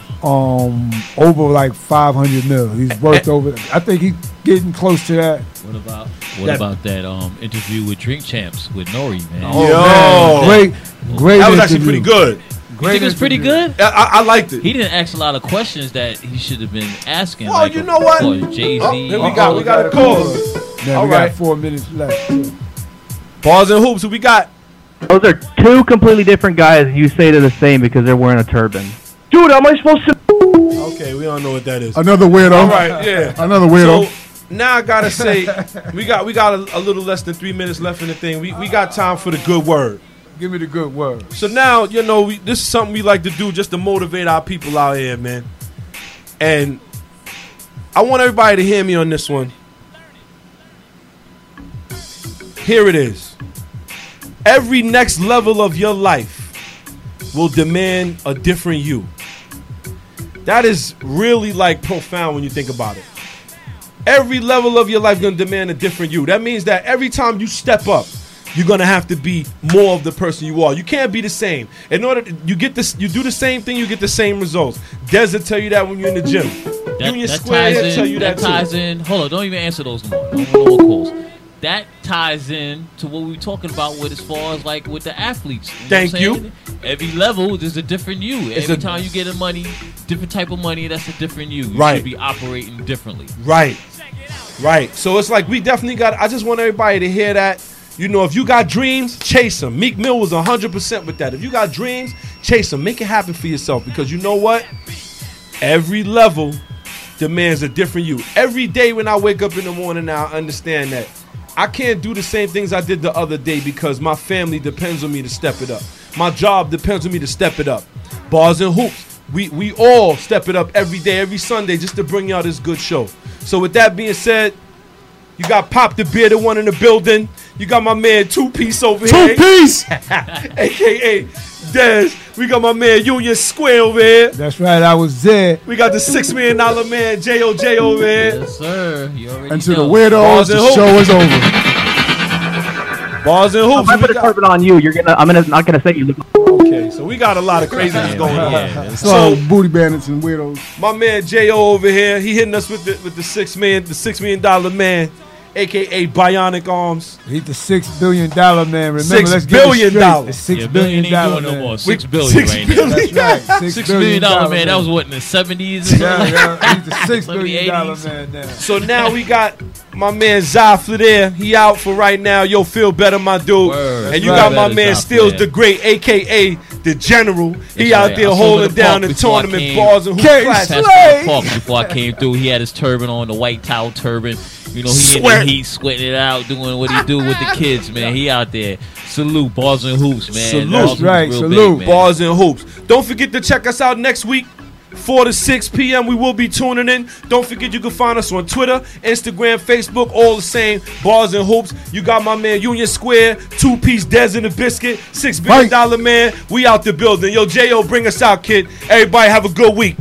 like 500 mil. He's worth over. I think he's getting close to that. What about that interview with Drink Champs with Nori, man? Oh, great. That was actually pretty good. You think it was pretty good? I liked it. He didn't ask a lot of questions that he should have been asking. Well, you know what? Jay-Z. Here we got a call. Now we got 4 minutes left. Bars and Hoops, who we got? Those are two completely different guys. You say they're the same because they're wearing a turban. Dude, how am I supposed to? Okay, we don't know what that is. Another weirdo. All right, yeah. Another weirdo. So now I gotta say, we got a little less than 3 minutes left in the thing. We got time for the good word. Give me the good word. So now, this is something we like to do just to motivate our people out here, man. And I want everybody to hear me on this one. Here it is. Every next level of your life will demand a different you. That is really profound when you think about it. Every level of your life is going to demand a different you. That means that every time you step up, you're going to have to be more of the person you are. You can't be the same. In order to, you do the same thing, you get the same results. Des will tell you that when you're in the gym. Union Square will tell you that ties in. Hold on, don't even answer those no more. No more calls. That ties in to what we were talking about with as far as with the athletes. Thank you. Every level, there's a different you. Every time you get different type of money, that's a different you. You should be operating differently. Right. So it's we definitely I just want everybody to hear that. If you got dreams, chase them. Meek Mill was 100% with that. If you got dreams, chase them. Make it happen for yourself because you know what? Every level demands a different you. Every day when I wake up in the morning now, I understand that I can't do the same things I did the other day because my family depends on me to step it up. My job depends on me to step it up. Bars and Hoops, we all step it up every day, every Sunday just to bring y'all this good show. So with that being said, you got Pop the Beer, the one in the building. You got my man Two Piece over here. Two Piece! A.K.A. Dez. We got my man Union Square over here. That's right, I was there. We got the $6 million man J.O.J. over here. Yes, sir. You already and to know. the weirdos, the show is over. Bars and Hoops. If I put a turban on you, I'm not gonna say you look. Okay, so we got a lot of craziness going on. So booty bandits and weirdos. My man J.O. over here, he hitting us with the $6 million man. A.K.A. Bionic Arms. He's the $6 billion man. Remember, $6 billion. The $6 billion man. No more. $6 billion right now. That's right. $6 billion man. That was what, in the 70s? He's the $6 billion man now. So now we got my man Zafla there. He out for right now. Yo, feel better, my dude. Word. And you got my man Steels the Great, a.k.a. the General. He out there holding down the tournament bars and hoops. Before I came through, he had his turban on, the white towel turban. He in the heat, sweating it out, doing what he do with the kids, man. He out there. Salute, Bars and Hoops, man. Salute, salute, big, Bars and Hoops. Don't forget to check us out next week, 4 to 6 p.m. We will be tuning in. Don't forget you can find us on Twitter, Instagram, Facebook, all the same. Bars and Hoops. You got my man Union Square, Two Piece, Dez and the Biscuit, $6 billion man. We out the building. Yo, J.O., bring us out, kid. Everybody have a good week.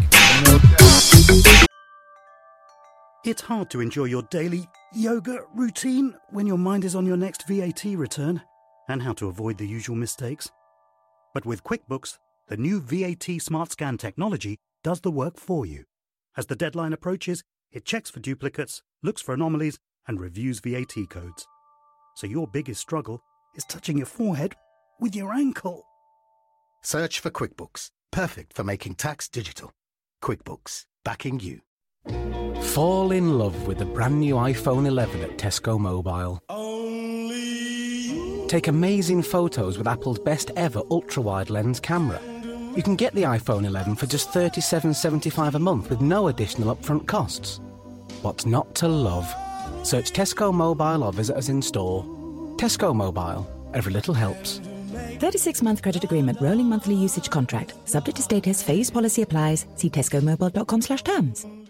It's hard to enjoy your daily yoga routine when your mind is on your next VAT return and how to avoid the usual mistakes. But with QuickBooks, the new VAT Smart Scan technology does the work for you. As the deadline approaches, it checks for duplicates, looks for anomalies, and reviews VAT codes. So your biggest struggle is touching your forehead with your ankle. Search for QuickBooks, perfect for making tax digital. QuickBooks, backing you. Fall in love with the brand new iPhone 11 at Tesco Mobile. Take amazing photos with Apple's best ever ultra-wide lens camera. You can get the iPhone 11 for just $37.75 a month with no additional upfront costs. What's not to love? Search Tesco Mobile or visit us in store. Tesco Mobile. Every little helps. 36-month credit agreement, rolling monthly usage contract. Subject to status, phase policy applies. See tescomobile.com/terms.